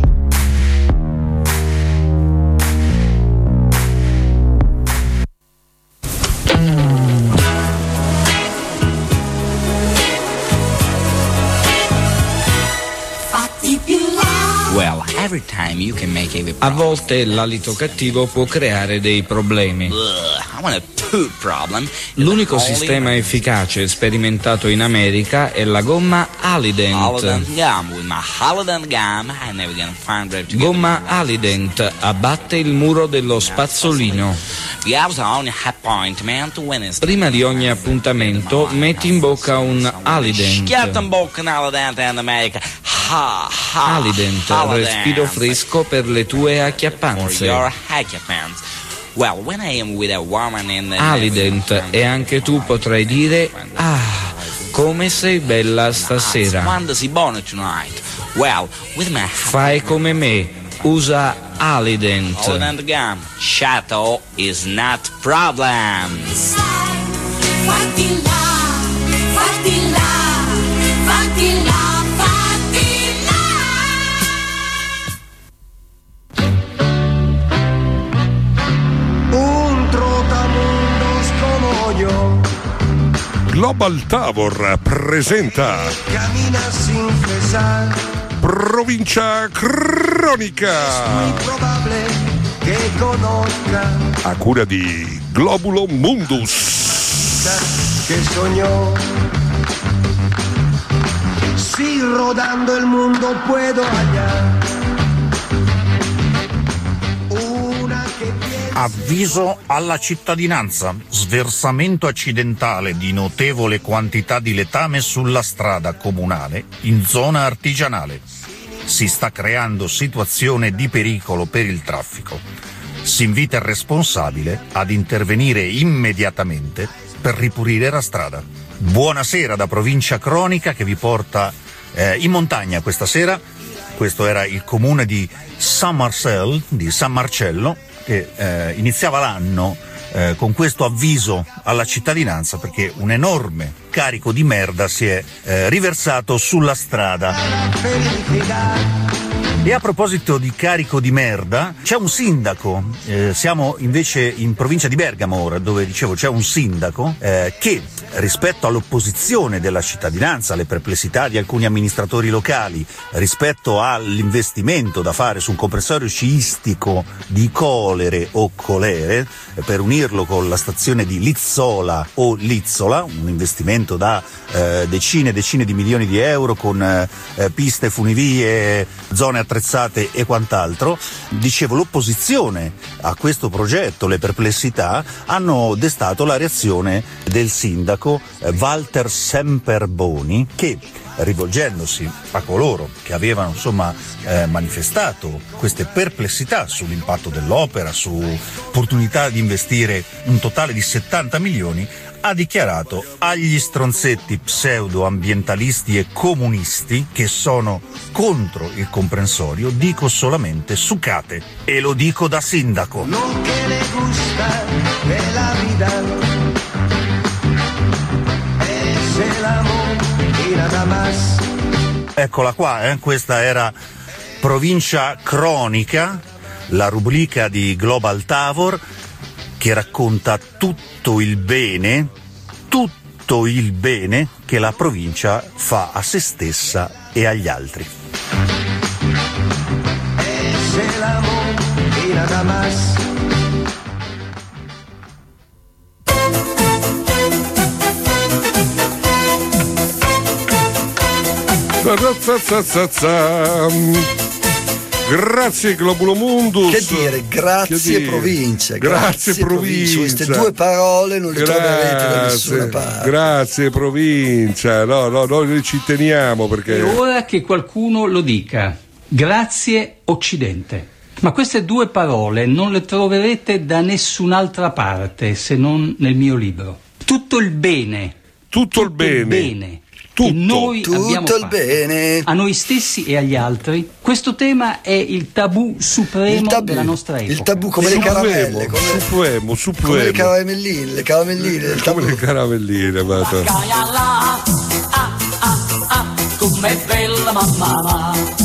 A volte l'alito cattivo può creare dei problemi. L'unico sistema efficace sperimentato in America è la gomma Alident. Gomma Alident abbatte il muro dello spazzolino. Prima di ogni appuntamento metti in bocca un Alident. Alident, respiro fresco per le tue acchiappanze. Alident, e anche tu potrai dire: ah, come sei bella stasera. Fai come me, usa Alident. Shadow is not problem. Fatti là, fatti là, fatti là. Global Tavor presenta Provincia Cronica a cura di Globulo Mundus. Che sognò, si rodando il mundo puedo hallar. Avviso alla cittadinanza: sversamento accidentale di notevole quantità di letame sulla strada comunale in zona artigianale. Si sta creando situazione di pericolo per il traffico. Si invita il responsabile ad intervenire immediatamente per ripulire la strada. Buonasera da Provincia Cronica, che vi porta in montagna questa sera. Questo era il comune di San Marcello, che iniziava l'anno con questo avviso alla cittadinanza perché un enorme carico di merda si è riversato sulla strada. E a proposito di carico di merda, c'è un sindaco, siamo invece in provincia di Bergamo ora, dove dicevo c'è un sindaco che rispetto all'opposizione della cittadinanza, alle perplessità di alcuni amministratori locali, rispetto all'investimento da fare su un comprensorio sciistico di Colere o Colere, per unirlo con la stazione di Lizzola o Lizzola, un investimento da decine e decine di milioni di euro con piste, funivie, zone attrezzate e quant'altro. Dicevo, l'opposizione a questo progetto, le perplessità, hanno destato la reazione del sindaco Walter Semperboni, che rivolgendosi a coloro che avevano manifestato queste perplessità sull'impatto dell'opera, su opportunità di investire un totale di 70 milioni, ha dichiarato agli stronzetti pseudo-ambientalisti e comunisti che sono contro il comprensorio, dico solamente sucate, e lo dico da sindaco. Non che le gusta de la vida, es el amor y nada más. Eccola qua, questa era Provincia Cronica, la rubrica di Global Tavor che racconta tutto il bene che la provincia fa a se stessa e agli altri. nunca más. Grazie Globulo Mundus. Che dire, grazie provincia. Grazie provincia. Queste due parole non le troverete da nessuna parte. Grazie provincia. No, noi ci teniamo perché. È ora che qualcuno lo dica. Grazie Occidente. Ma queste due parole non le troverete da nessun'altra parte se non nel mio libro. Tutto il bene. Tutto il bene. Tutto, che noi abbiamo il bene a noi stessi e agli altri. Questo tema è il tabù supremo della nostra epoca. Il tabù come le caramelle, supremo. Come le caramelline del tabù. Come le caramelline, com'è bella mamma.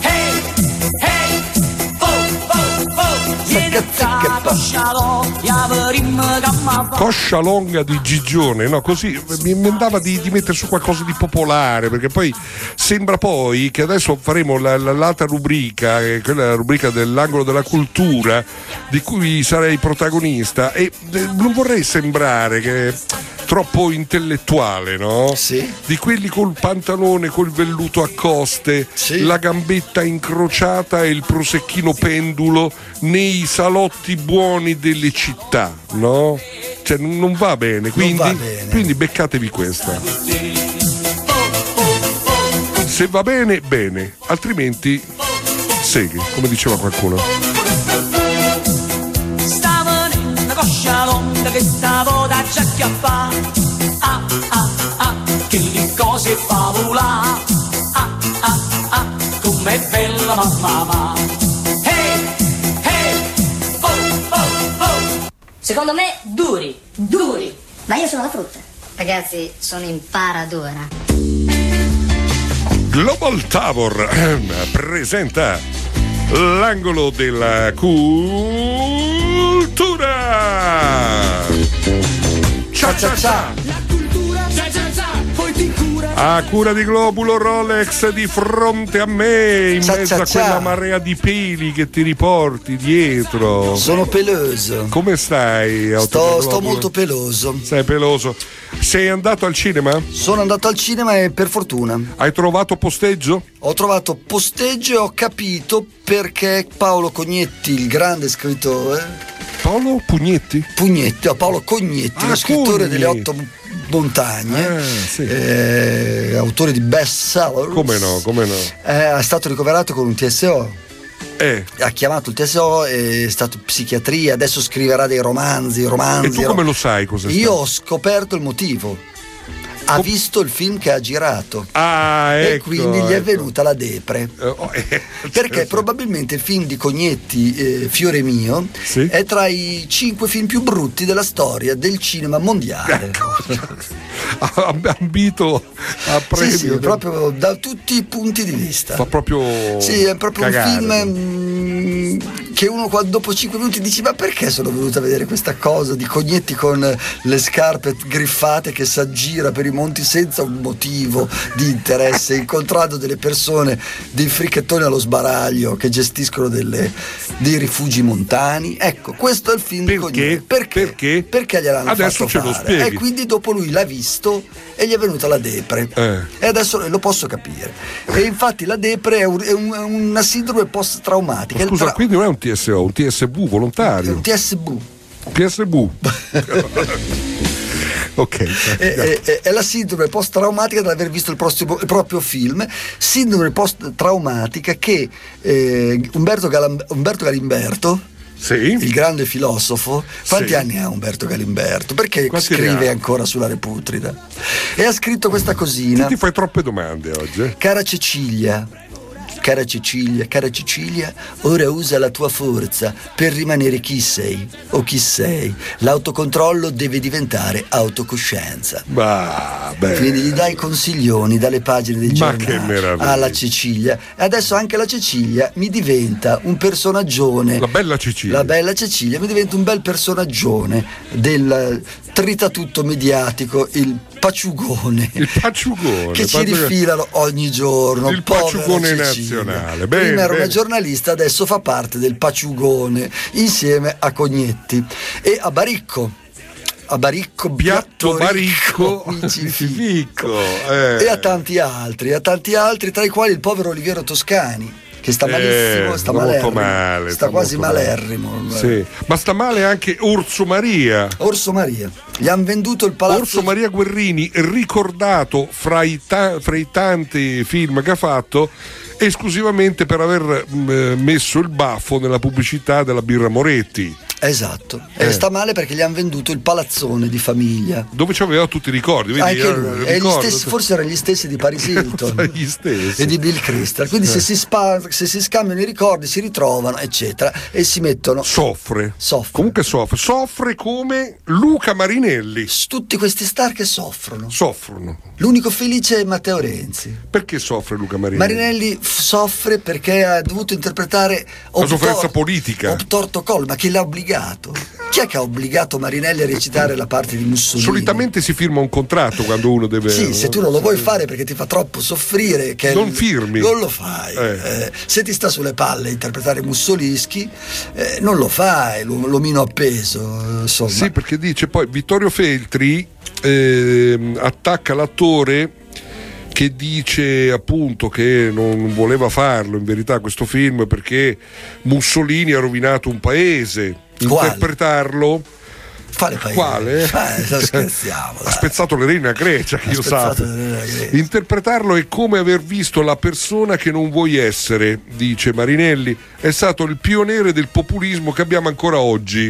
Coscia longa di Gigione, no? Così mi andava di mettere su qualcosa di popolare, perché poi sembra poi che adesso faremo l'altra rubrica, quella rubrica dell'angolo della cultura, di cui sarei protagonista, e non vorrei sembrare che troppo intellettuale, no? Sì. Di quelli col pantalone col velluto a coste, sì, la gambetta incrociata e il prosecchino pendulo nei salotti buoni delle città, no? Cioè non va bene, quindi beccatevi questa. Se va bene, bene, altrimenti segui, come diceva qualcuno. Coscia longa che stavo da già chiappà, che le cose favola, com'è bella mamma. Secondo me duri. Ma io sono la frutta. Ragazzi, sono in paradora. Global Tower presenta l'angolo della cultura. Ciao. A cura di Globulo Rolex di fronte a me, in mezzo a quella marea di peli che ti riporti dietro. Sono peloso. Come stai? Sto molto peloso. Sei peloso. Sei andato al cinema? Sono andato al cinema e per fortuna. Hai trovato posteggio? Ho trovato posteggio e ho capito perché Paolo Cognetti, il grande scrittore. Paolo Pugnetti? Paolo Cognetti, lo scrittore delle 8 montagne, sì. Autore di best seller. Come no? È stato ricoverato con un TSO. Ha chiamato il TSO, è stato in psichiatria, adesso scriverà dei romanzi. E tu come lo sai cos'è Io ho scoperto il motivo. Ha visto il film che ha girato e quindi gli è venuta la depre perché probabilmente il film di Cognetti, Fiore mio, è tra i 5 film più brutti della storia del cinema mondiale. Ambito a premio. Sì, proprio da tutti i punti di vista. Fa proprio è proprio cagare. Un film che uno dopo 5 minuti dici: ma perché sono venuto a vedere questa cosa di Cognetti con le scarpe griffate che si aggira per i monti senza un motivo di interesse, incontrando delle persone, dei fricchettoni allo sbaraglio che gestiscono dei rifugi montani. Ecco, questo è il film di Cognetti. Perché? Perché gliel'hanno adesso fatto ce lo fare. spieghi. E quindi dopo lui l'ha visto e gli è venuta la depre. E adesso lo posso capire. E infatti la depre è una sindrome post-traumatica. Scusa, quindi non è un TSO, un TSV volontario. Un TSV. Ok. È la sindrome post-traumatica da aver visto il proprio film, sindrome post-traumatica che Umberto Galimberto, il grande filosofo, quanti anni ha Umberto Galimberto? Perché scrive ancora sulla Reputrida? E ha scritto questa cosina. Ti fai troppe domande oggi. Cara Cecilia, ora usa la tua forza per rimanere chi sei o chi sei. L'autocontrollo deve diventare autocoscienza. Quindi gli dai consiglioni dalle pagine del giornale alla Cecilia, e adesso anche la Cecilia mi diventa un personaggione. La bella Cecilia mi diventa un bel personaggione del tritatutto mediatico, il paciugone. Il paciugone. Che ci rifilano ogni giorno. Il paciugone nazionale. Prima era una giornalista, adesso fa parte del paciugone insieme a Cognetti e a Baricco. Piatto Baricco, Ficco. E a tanti altri, tra i quali il povero Oliviero Toscani, che sta malissimo, sta molto male, sta quasi malerrimo. Sì. Ma sta male anche Orso Maria. Gli hanno venduto il palazzo. Orso Maria Guerrini, ricordato fra i tanti film che ha fatto esclusivamente per aver messo il baffo nella pubblicità della birra Moretti. Esatto, e sta male perché gli hanno venduto il palazzone di famiglia dove c'aveva tutti i ricordi, vedi? Anche lui, e gli stessi, forse erano gli stessi di Paris Hilton gli stessi. E di Bill Crystal, quindi se si scambiano i ricordi si ritrovano eccetera e si mettono. Soffre come Luca Marinelli. Tutti questi star che soffrono. L'unico felice è Matteo Renzi. Perché soffre Luca Marinelli? Soffre perché ha dovuto interpretare la sofferenza politica. Obtorto Col, ma chi l'ha obbligato? Chi è che ha obbligato Marinelli a recitare la parte di Mussolini? Solitamente si firma un contratto quando uno deve. Sì, se tu non lo vuoi fare perché ti fa troppo soffrire, non firmi. Non lo fai. Se ti sta sulle palle interpretare Mussolischi, non lo fai, l'omino appeso. Insomma. Sì, perché dice poi Vittorio Feltri attacca l'attore che dice appunto che non voleva farlo in verità questo film perché Mussolini ha rovinato un paese. Interpretarlo. Quale? Scherziamo. Ha spezzato le rene a Grecia, che io sappia. Interpretarlo è come aver visto la persona che non vuoi essere, dice Marinelli. È stato il pioniere del populismo che abbiamo ancora oggi.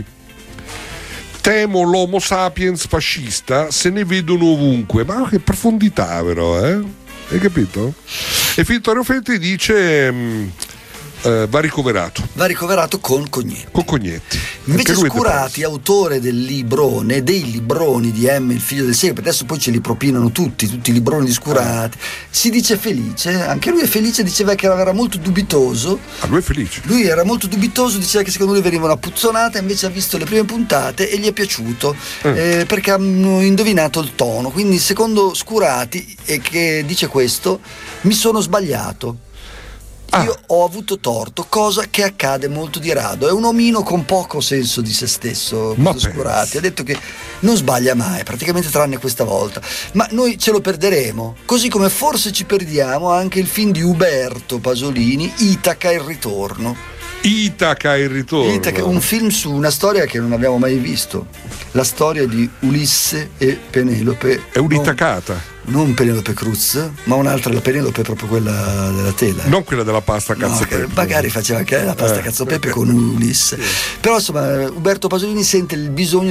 Temo l'homo sapiens fascista, se ne vedono ovunque. Ma che profondità, però, hai capito? E Vittorio Feltri dice va ricoverato con Cognetti. Invece Scurati, autore dei libroni di M, il figlio del secolo, adesso poi ce li propinano tutti i libroni di Scurati, si dice felice, anche lui è felice, diceva che era molto dubitoso. Lui è felice. Lui era molto dubitoso, diceva che secondo lui veniva una puzzonata, invece ha visto le prime puntate e gli è piaciuto perché hanno indovinato il tono, quindi secondo Scurati, e che dice questo, mi sono sbagliato. Io ho avuto torto, cosa che accade molto di rado. È un omino con poco senso di se stesso, Scurati. Ha detto che non sbaglia mai, praticamente tranne questa volta. Ma noi ce lo perderemo, così come forse ci perdiamo anche il film di Uberto Pasolini, Itaca il ritorno. Itaca, un film su una storia che non abbiamo mai visto. La storia di Ulisse e Penelope. È un'itacata. Non Penelope Cruz, ma un'altra, la Penelope, proprio quella della tela. Non quella della pasta cazzo pepe. Magari faceva anche la pasta cazzo pepe con Ulisse. Però insomma, Uberto Pasolini ha sentito il bisogno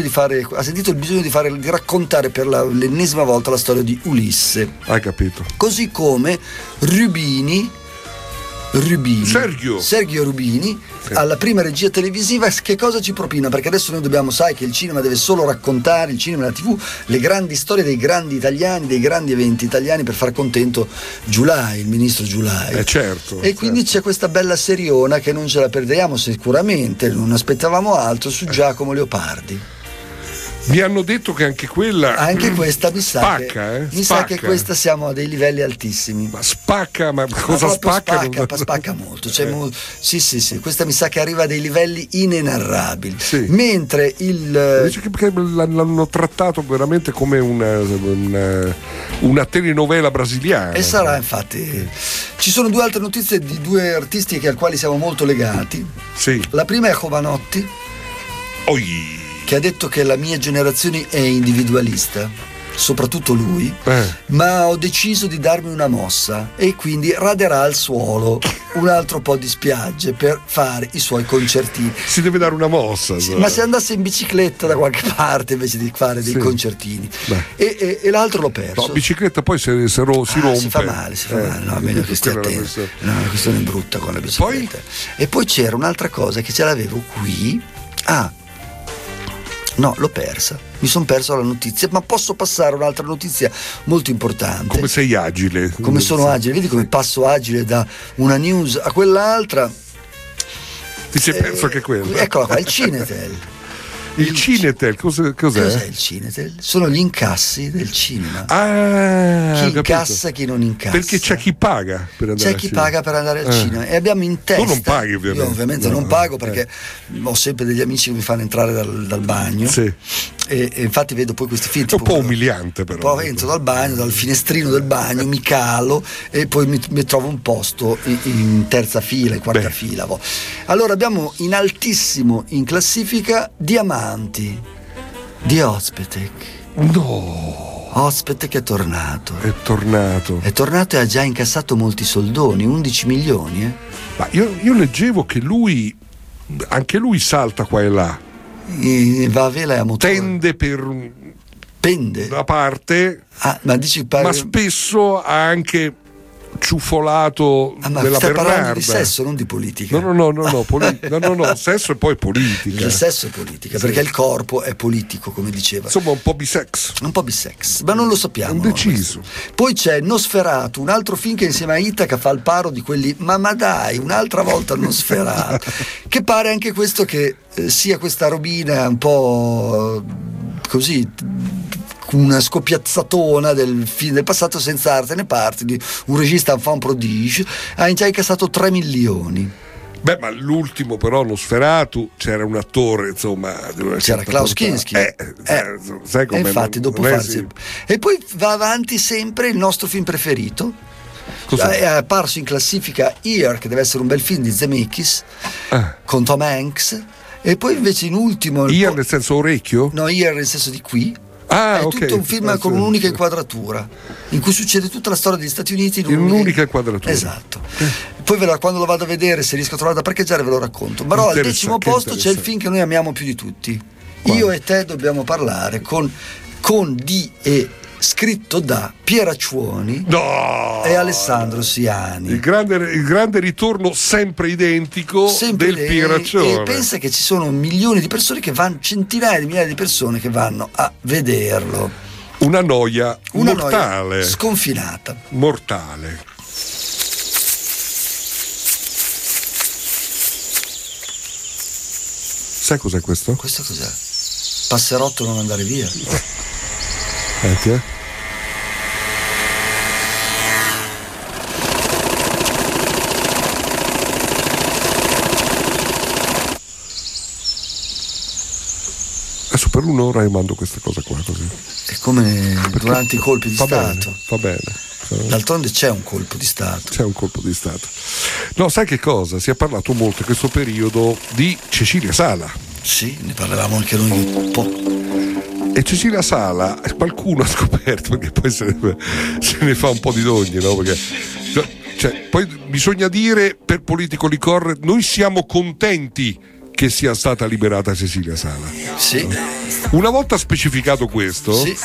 di raccontare per l'ennesima volta la storia di Ulisse. Hai capito? Così come Sergio Rubini alla prima regia televisiva. Che cosa ci propina? Perché adesso noi dobbiamo, sai che il cinema deve solo raccontare, il cinema e la TV, le grandi storie dei grandi italiani, dei grandi eventi italiani, per far contento Giulai, il ministro Giulai. Certo. E quindi c'è questa bella seriona che non ce la perdiamo sicuramente, non aspettavamo altro, su Giacomo Leopardi. Mi hanno detto che anche questa mi sa che questa siamo a dei livelli altissimi. Ma spacca, ma cosa spacca? Spacca molto. Sì, questa mi sa che arriva a dei livelli inenarrabili. Sì. Mentre dice che l'hanno trattato veramente come una telenovela brasiliana. E sarà, infatti. Ci sono due altre notizie di due artisti al quali siamo molto legati. Sì. La prima è Jovanotti. Che ha detto che la mia generazione è individualista, soprattutto lui, ma ho deciso di darmi una mossa e quindi raderà al suolo un altro po' di spiagge per fare i suoi concertini. Si deve dare una mossa. Sì, ma se andasse in bicicletta da qualche parte invece di fare dei concertini. E l'altro l'ho perso. No, bicicletta poi si rompe. Si fa male, no, meglio che stia attento. No, è una questione brutta con la bicicletta. E poi c'era un'altra cosa che ce l'avevo qui. No, l'ho persa. Mi sono perso la notizia, ma posso passare un'altra notizia molto importante. Come sei agile. Come sono agile. Vedi come passo agile da una news a quell'altra. Ti sei perso anche quello. Eccola qua, il Cinetel. Il Cinetel, cos'è? Cos'è il Cinetel? Sono gli incassi del cinema. Chi incassa e chi non incassa. Perché c'è chi paga per andare al cinema. C'è chi paga per andare al cinema e abbiamo in testa. Tu non paghi ovviamente. Io ovviamente non pago perché ho sempre degli amici che mi fanno entrare dal bagno. Sì. E infatti vedo poi questi film. È un po' umiliante però. Poi entro dal bagno, dal finestrino del bagno, mi calo e poi mi trovo un posto in terza fila, in quarta fila. Allora abbiamo in altissimo in classifica Diamanti di Ozpetek. No, Ozpetek è tornato e ha già incassato molti soldoni, 11 milioni. Ma io leggevo che anche lui salta qua e là, va a vela e a motore, pende da parte, ma spesso ha anche ciuffolato della stai Bernarda. parlando di sesso, non di politica. No, sesso e poi politica. Il sesso è politica, perché il corpo è politico, come diceva. Insomma, un po' bisex, ma non lo sappiamo. Indeciso. Poi c'è Nosferatu, un altro film che insieme a Itaca fa il paro di quelli, ma dai, un'altra volta Nosferatu, che pare anche questo che sia questa robina un po' così, una scoppiazzatona del film del passato senza arte né parte, di un regista enfant prodige, ha già incassato 3 milioni. Ma l'ultimo però Nosferatu c'era un attore, insomma, c'era Klaus Kinski, sai come infatti dopo farsi. E poi va avanti sempre il nostro film preferito. È apparso in classifica Ear, che deve essere un bel film di Zemeckis con Tom Hanks, e poi invece in ultimo Ear nel senso orecchio? No, Ear nel senso di qui. È tutto un film con un'unica inquadratura in cui succede tutta la storia degli Stati Uniti in un'unica inquadratura. Esatto. Poi quando lo vado a vedere, se riesco a trovare da parcheggiare, ve lo racconto. Però al 10° posto c'è il film che noi amiamo più di tutti. Io e te dobbiamo parlare con di e scritto da Pieracciuoni e Alessandro Siani. Il grande ritorno sempre identico del Pieraccioni. E pensa che ci sono milioni di persone che vanno, centinaia di migliaia di persone che vanno a vederlo. Una noia mortale. Noia sconfinata. Mortale. Sai cos'è questo? Questo cos'è? Passerotto, non andare via. Adesso per un'ora io mando questa cosa qua così. È come durante i colpi di Stato. Va bene. D'altronde c'è un colpo di Stato. No, sai che cosa? Si è parlato molto in questo periodo di Cecilia Sala. Sì, ne parlavamo anche noi un po'. E Cecilia Sala, qualcuno ha scoperto, perché poi se ne fa un po' di ogni, no? Perché poi bisogna dire, per Politically Correct, noi siamo contenti che sia stata liberata Cecilia Sala. Sì. Una volta specificato questo, sì.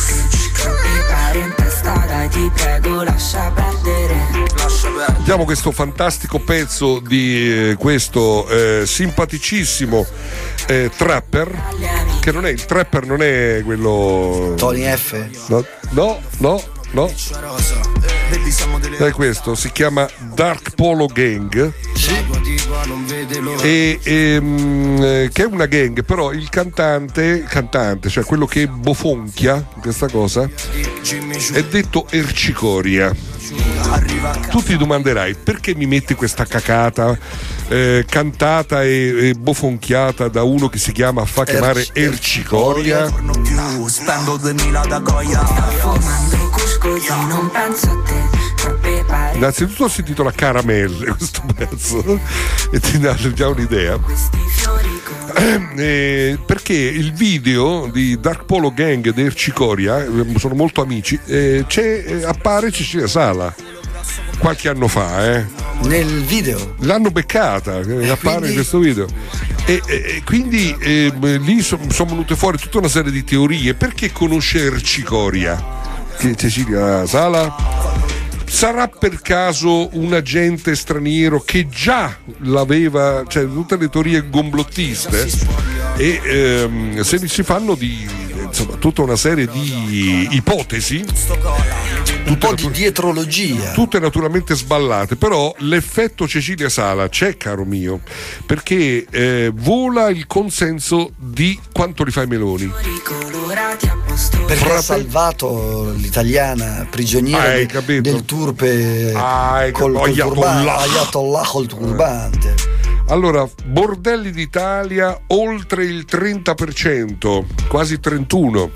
Diamo questo fantastico pezzo di questo simpaticissimo trapper, che non è il trapper, non è quello Tony F. No. È questo, si chiama Dark Polo Gang. Che è una gang, però il cantante, cioè quello che bofonchia questa cosa, è detto Ercicoria. Tu ti domanderai perché mi metti questa cacata cantata e bofonchiata da uno che si chiama fa chiamare Ercicoria. Spendo 2000 da Goya. Non penso a te. Innanzitutto si intitola Caramelle questo pezzo e ti dà già un'idea, perché il video di Dark Polo Gang ed Ercicoria sono molto amici, appare Cecilia Sala qualche anno fa nel video l'hanno beccata, appare in questo video e quindi lì sono venute fuori tutta una serie di teorie. Perché conosce Ercicoria Cecilia Sala? Sarà per caso un agente straniero che già l'aveva, cioè tutte le teorie gomblottiste, e se si fanno insomma tutta una serie di ipotesi, un po' di dietrologia. Tutte naturalmente sballate, però l'effetto Cecilia Sala c'è, caro mio, perché vola il consenso di quanto li fai Meloni. Perché ha salvato l'italiana prigioniera del turpe col Ayatollah col turbante. Allora, bordelli d'Italia oltre il 30%, quasi 31%.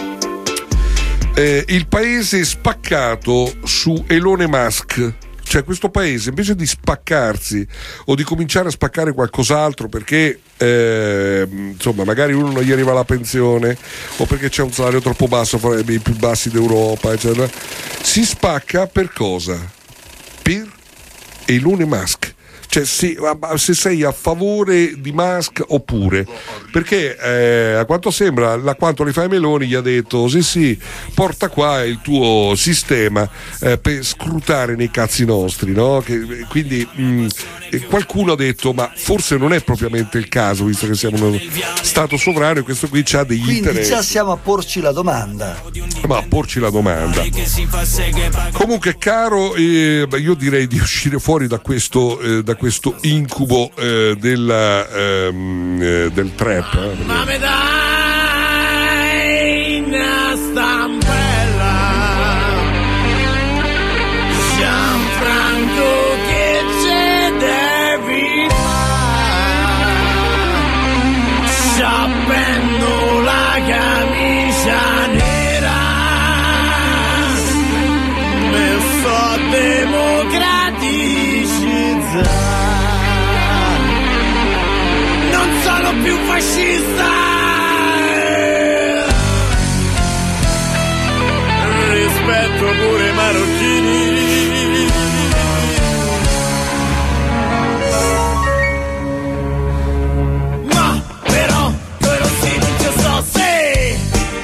Il paese spaccato su Elon Musk. Cioè questo paese invece di spaccarsi o di cominciare a spaccare qualcos'altro perché insomma magari uno non gli arriva la pensione o perché c'è un salario troppo basso, fra i più bassi d'Europa, eccetera, si spacca per cosa? Per Elon Musk. Cioè se sei a favore di Musk oppure, perché a quanto sembra, a quanto li fai Meloni gli ha detto sì porta qua il tuo sistema per scrutare nei cazzi nostri, no? Quindi qualcuno ha detto ma forse non è propriamente il caso, visto che siamo uno stato sovrano e questo qui c'ha degli quindi interessi. Già siamo a porci la domanda. Ma a porci la domanda. Comunque caro, io direi di uscire fuori da questo incubo del trap. Ma me dai una stampella, Gianfranco, che ce devi fare? Sappendo la camicia nera, me so democraticizzare. Sono più fascista, rispetto pure i marocchini, ma però due rossini ci sto, sì.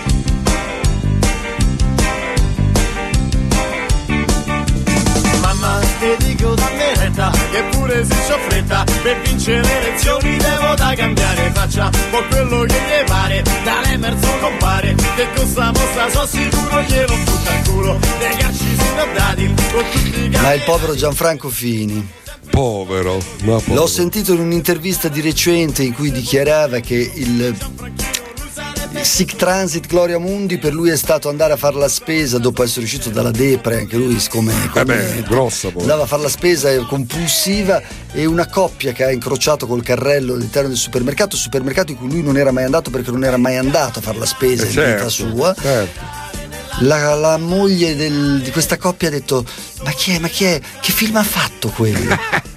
Mamma, ti dico da meretta che pure se c'ho fretta per vincere le elezioni devo da cambiare faccia o quello che gli pare, dall'Emerson compare che con sta mossa so sicuro glielo butta al culo dei cacci sinodati con tutti i ma il povero Gianfranco Fini, povero. L'ho sentito in un'intervista di recente in cui dichiarava che il Sic Transit Gloria Mundi per lui è stato andare a fare la spesa dopo essere uscito dalla depre, anche lui grossa poi. Andava a fare la spesa compulsiva, e una coppia che ha incrociato col carrello all'interno del supermercato in cui lui non era mai andato perché non era mai andato a fare la spesa in vita sua. La moglie di questa coppia ha detto ma chi è? Che film ha fatto quello?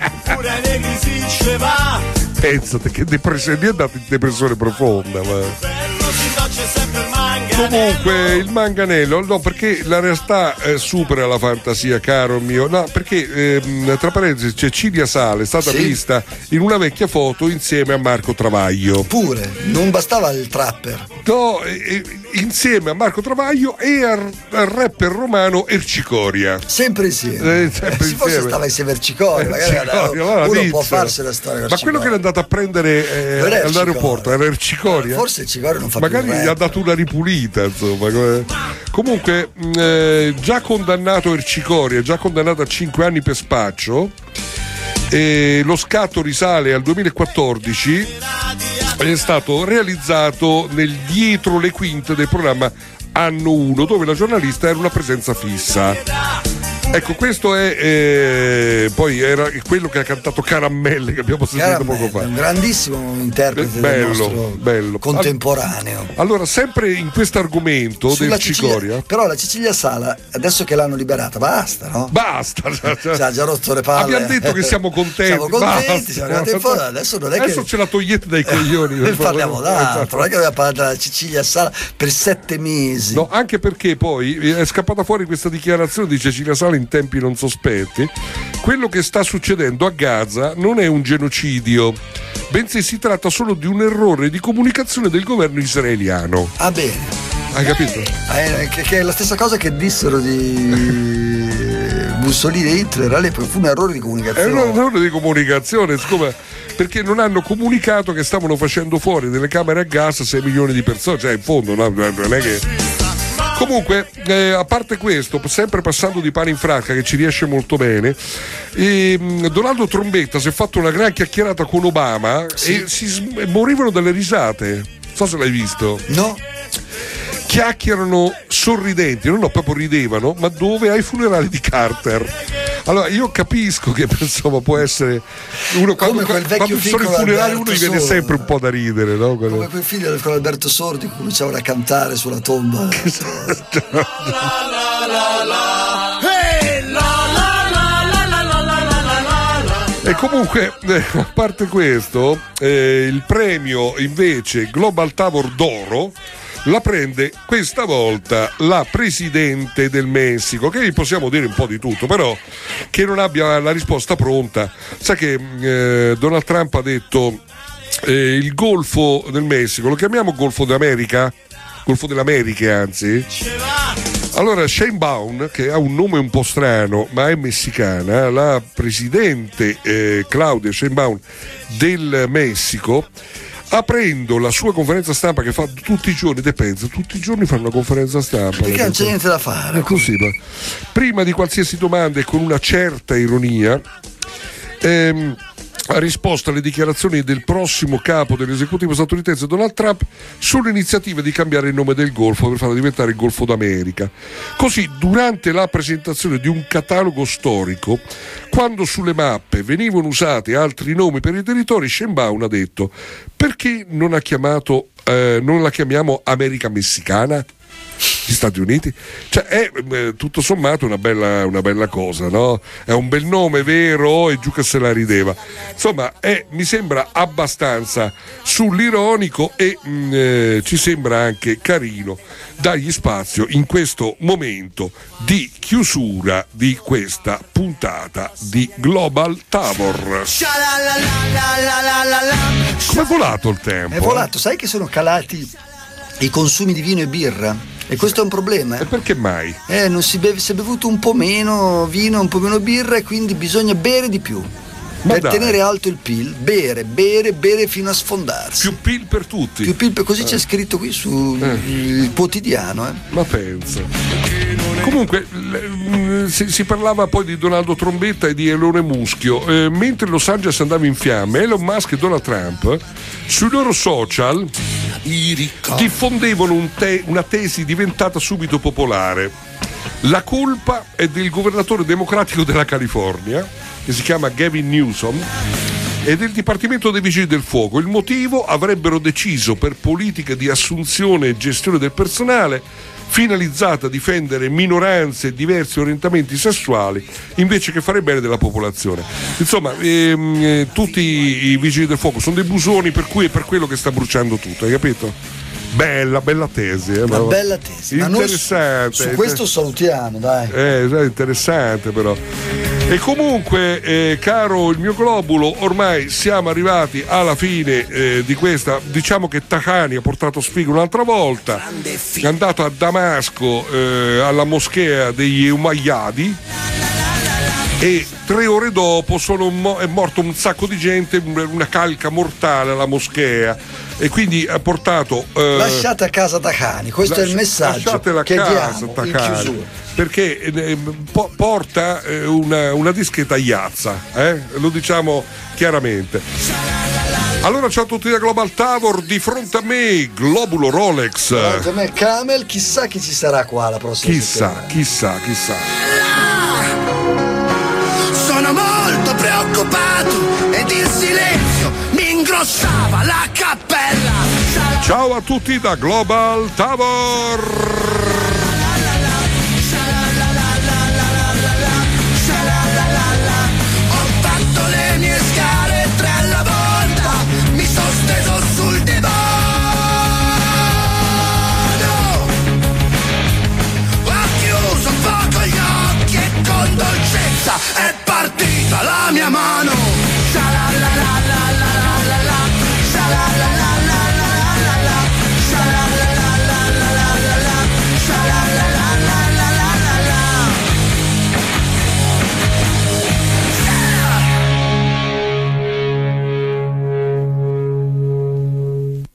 Pensate che depressione, è andato in depressione profonda, comunque il manganello, no, perché la realtà supera la fantasia, caro mio, no, perché tra parentesi Cecilia Sala è stata vista in una vecchia foto insieme a Marco Travaglio. Pure, non bastava il trapper. No, insieme a Marco Travaglio e al rapper romano Ercicoria. Sempre insieme. Forse stava insieme a Ercicoria, magari uno può farsi la storia. Ma quello che l'è andato a prendere all'aeroporto era Ercicoria? Forse Ercicoria non fa magari più gli ha dato una ripulita, insomma. Comunque già condannato Ercicoria, già condannato a 5 anni per spaccio. Lo scatto risale al 2014, è stato realizzato nel dietro le quinte del programma Anno 1, dove la giornalista era una presenza fissa. Ecco, questo è poi era quello che ha cantato Caramelle, che abbiamo sentito poco fa. Un grandissimo interprete del nostro contemporaneo. Allora, sempre in questo argomento del Cicoria. Però la Cecilia Sala, adesso che l'hanno liberata, basta, no? Basta, ha già rotto le palle. Abbiamo detto che siamo contenti. Siamo contenti, siamo arrivati in fondo, adesso non è adesso ce la togliete dai coglioni. Parliamo d'altro, non è che dobbiamo parlare della Cecilia Sala per 7 mesi. No, anche perché poi è scappata fuori questa dichiarazione di Cecilia Sala in tempi non sospetti. Quello che sta succedendo a Gaza non è un genocidio, bensì si tratta solo di un errore di comunicazione del governo israeliano. Ah, bene. Hai capito? Che è la stessa cosa che dissero di Mussolini e Hitler all'epoca, fu un errore di comunicazione. È un errore di comunicazione, siccome perché non hanno comunicato che stavano facendo fuori delle camere a gas 6 milioni di persone, cioè in fondo non è che Comunque, a parte questo, sempre passando di pane in fracca, che ci riesce molto bene, Donaldo Trombetta si è fatto una gran chiacchierata con Obama, e morivano dalle risate. Non so se l'hai visto. No. Chiacchierano sorridenti, non proprio ridevano, ma dove? Ai funerali di Carter. Allora io capisco che insomma può essere uno quando sono i funerali uno gli viene sempre un po' da ridere, no? Come quel figlio con Alberto Sordi che cominciavano a cantare sulla tomba. E comunque, a parte questo, il premio invece Global Tavor d'oro la prende questa volta la presidente del Messico, che gli possiamo dire un po' di tutto, però che non abbia la risposta pronta. Sa che Donald Trump ha detto il Golfo del Messico lo chiamiamo Golfo d'America? Golfo delle Americhe, anzi. Allora Sheinbaum, che ha un nome un po' strano ma è messicana, la presidente Claudia Sheinbaum del Messico, aprendo la sua conferenza stampa che fa tutti i giorni, tutti i giorni fa una conferenza stampa perché non c'è niente da fare, è così, ma prima di qualsiasi domanda e con una certa ironia ha risposto alle dichiarazioni del prossimo capo dell'esecutivo statunitense Donald Trump sull'iniziativa di cambiare il nome del Golfo per farlo diventare il Golfo d'America. Così, durante la presentazione di un catalogo storico, quando sulle mappe venivano usati altri nomi per i territori, Sheinbaum ha detto: perché non la chiamiamo America Messicana? Gli Stati Uniti, cioè è tutto sommato una bella cosa, no? È un bel nome, vero? E giù che se la rideva. Insomma, mi sembra abbastanza sull'ironico e ci sembra anche carino dargli spazio in questo momento di chiusura di questa puntata di Global Tavor. Com'è volato il tempo? È volato, sai che sono calati i consumi di vino e birra? E questo è un problema. E perché mai? Non si beve, si è bevuto un po' meno vino, un po' meno birra, e quindi bisogna bere di più. Per tenere alto il PIL, bere fino a sfondarsi. Più PIL per tutti. Così c'è scritto qui sul quotidiano. Ma pensa. Comunque si parlava poi di Donaldo Trombetta e di Elone Muschio. Mentre Los Angeles andava in fiamme, Elon Musk e Donald Trump sui loro social diffondevano una tesi diventata subito popolare. La colpa è del governatore democratico della California, che si chiama Gavin Newsom, e del Dipartimento dei Vigili del Fuoco. Il motivo: avrebbero deciso per politiche di assunzione e gestione del personale finalizzata a difendere minoranze e diversi orientamenti sessuali invece che fare bene della popolazione. Insomma, tutti i vigili del fuoco sono dei busoni, per cui è per quello che sta bruciando tutto, hai capito? Bella tesi, una bella tesi, interessante. Su questo salutiamo, dai. Interessante però. E comunque, caro il mio globulo, ormai siamo arrivati alla fine di questa. Diciamo che Tahani ha portato sfiga un'altra volta, è andato a Damasco alla moschea degli Umayyadi, e 3 ore dopo è morto un sacco di gente, una calca mortale alla moschea, e quindi ha portato lasciate a casa Tahani, questo è il messaggio che diamo in chiusura, perché porta una discreta iazza, lo diciamo chiaramente. Allora, ciao a tutti da Global Tavor, di fronte a me Globulo Rolex, di fronte a me Camel, chissà chi ci sarà qua la prossima settimana. Chissà. Sono molto preoccupato ed il silenzio mi ingrossava la cappella. Ciao a tutti da Global Tavor.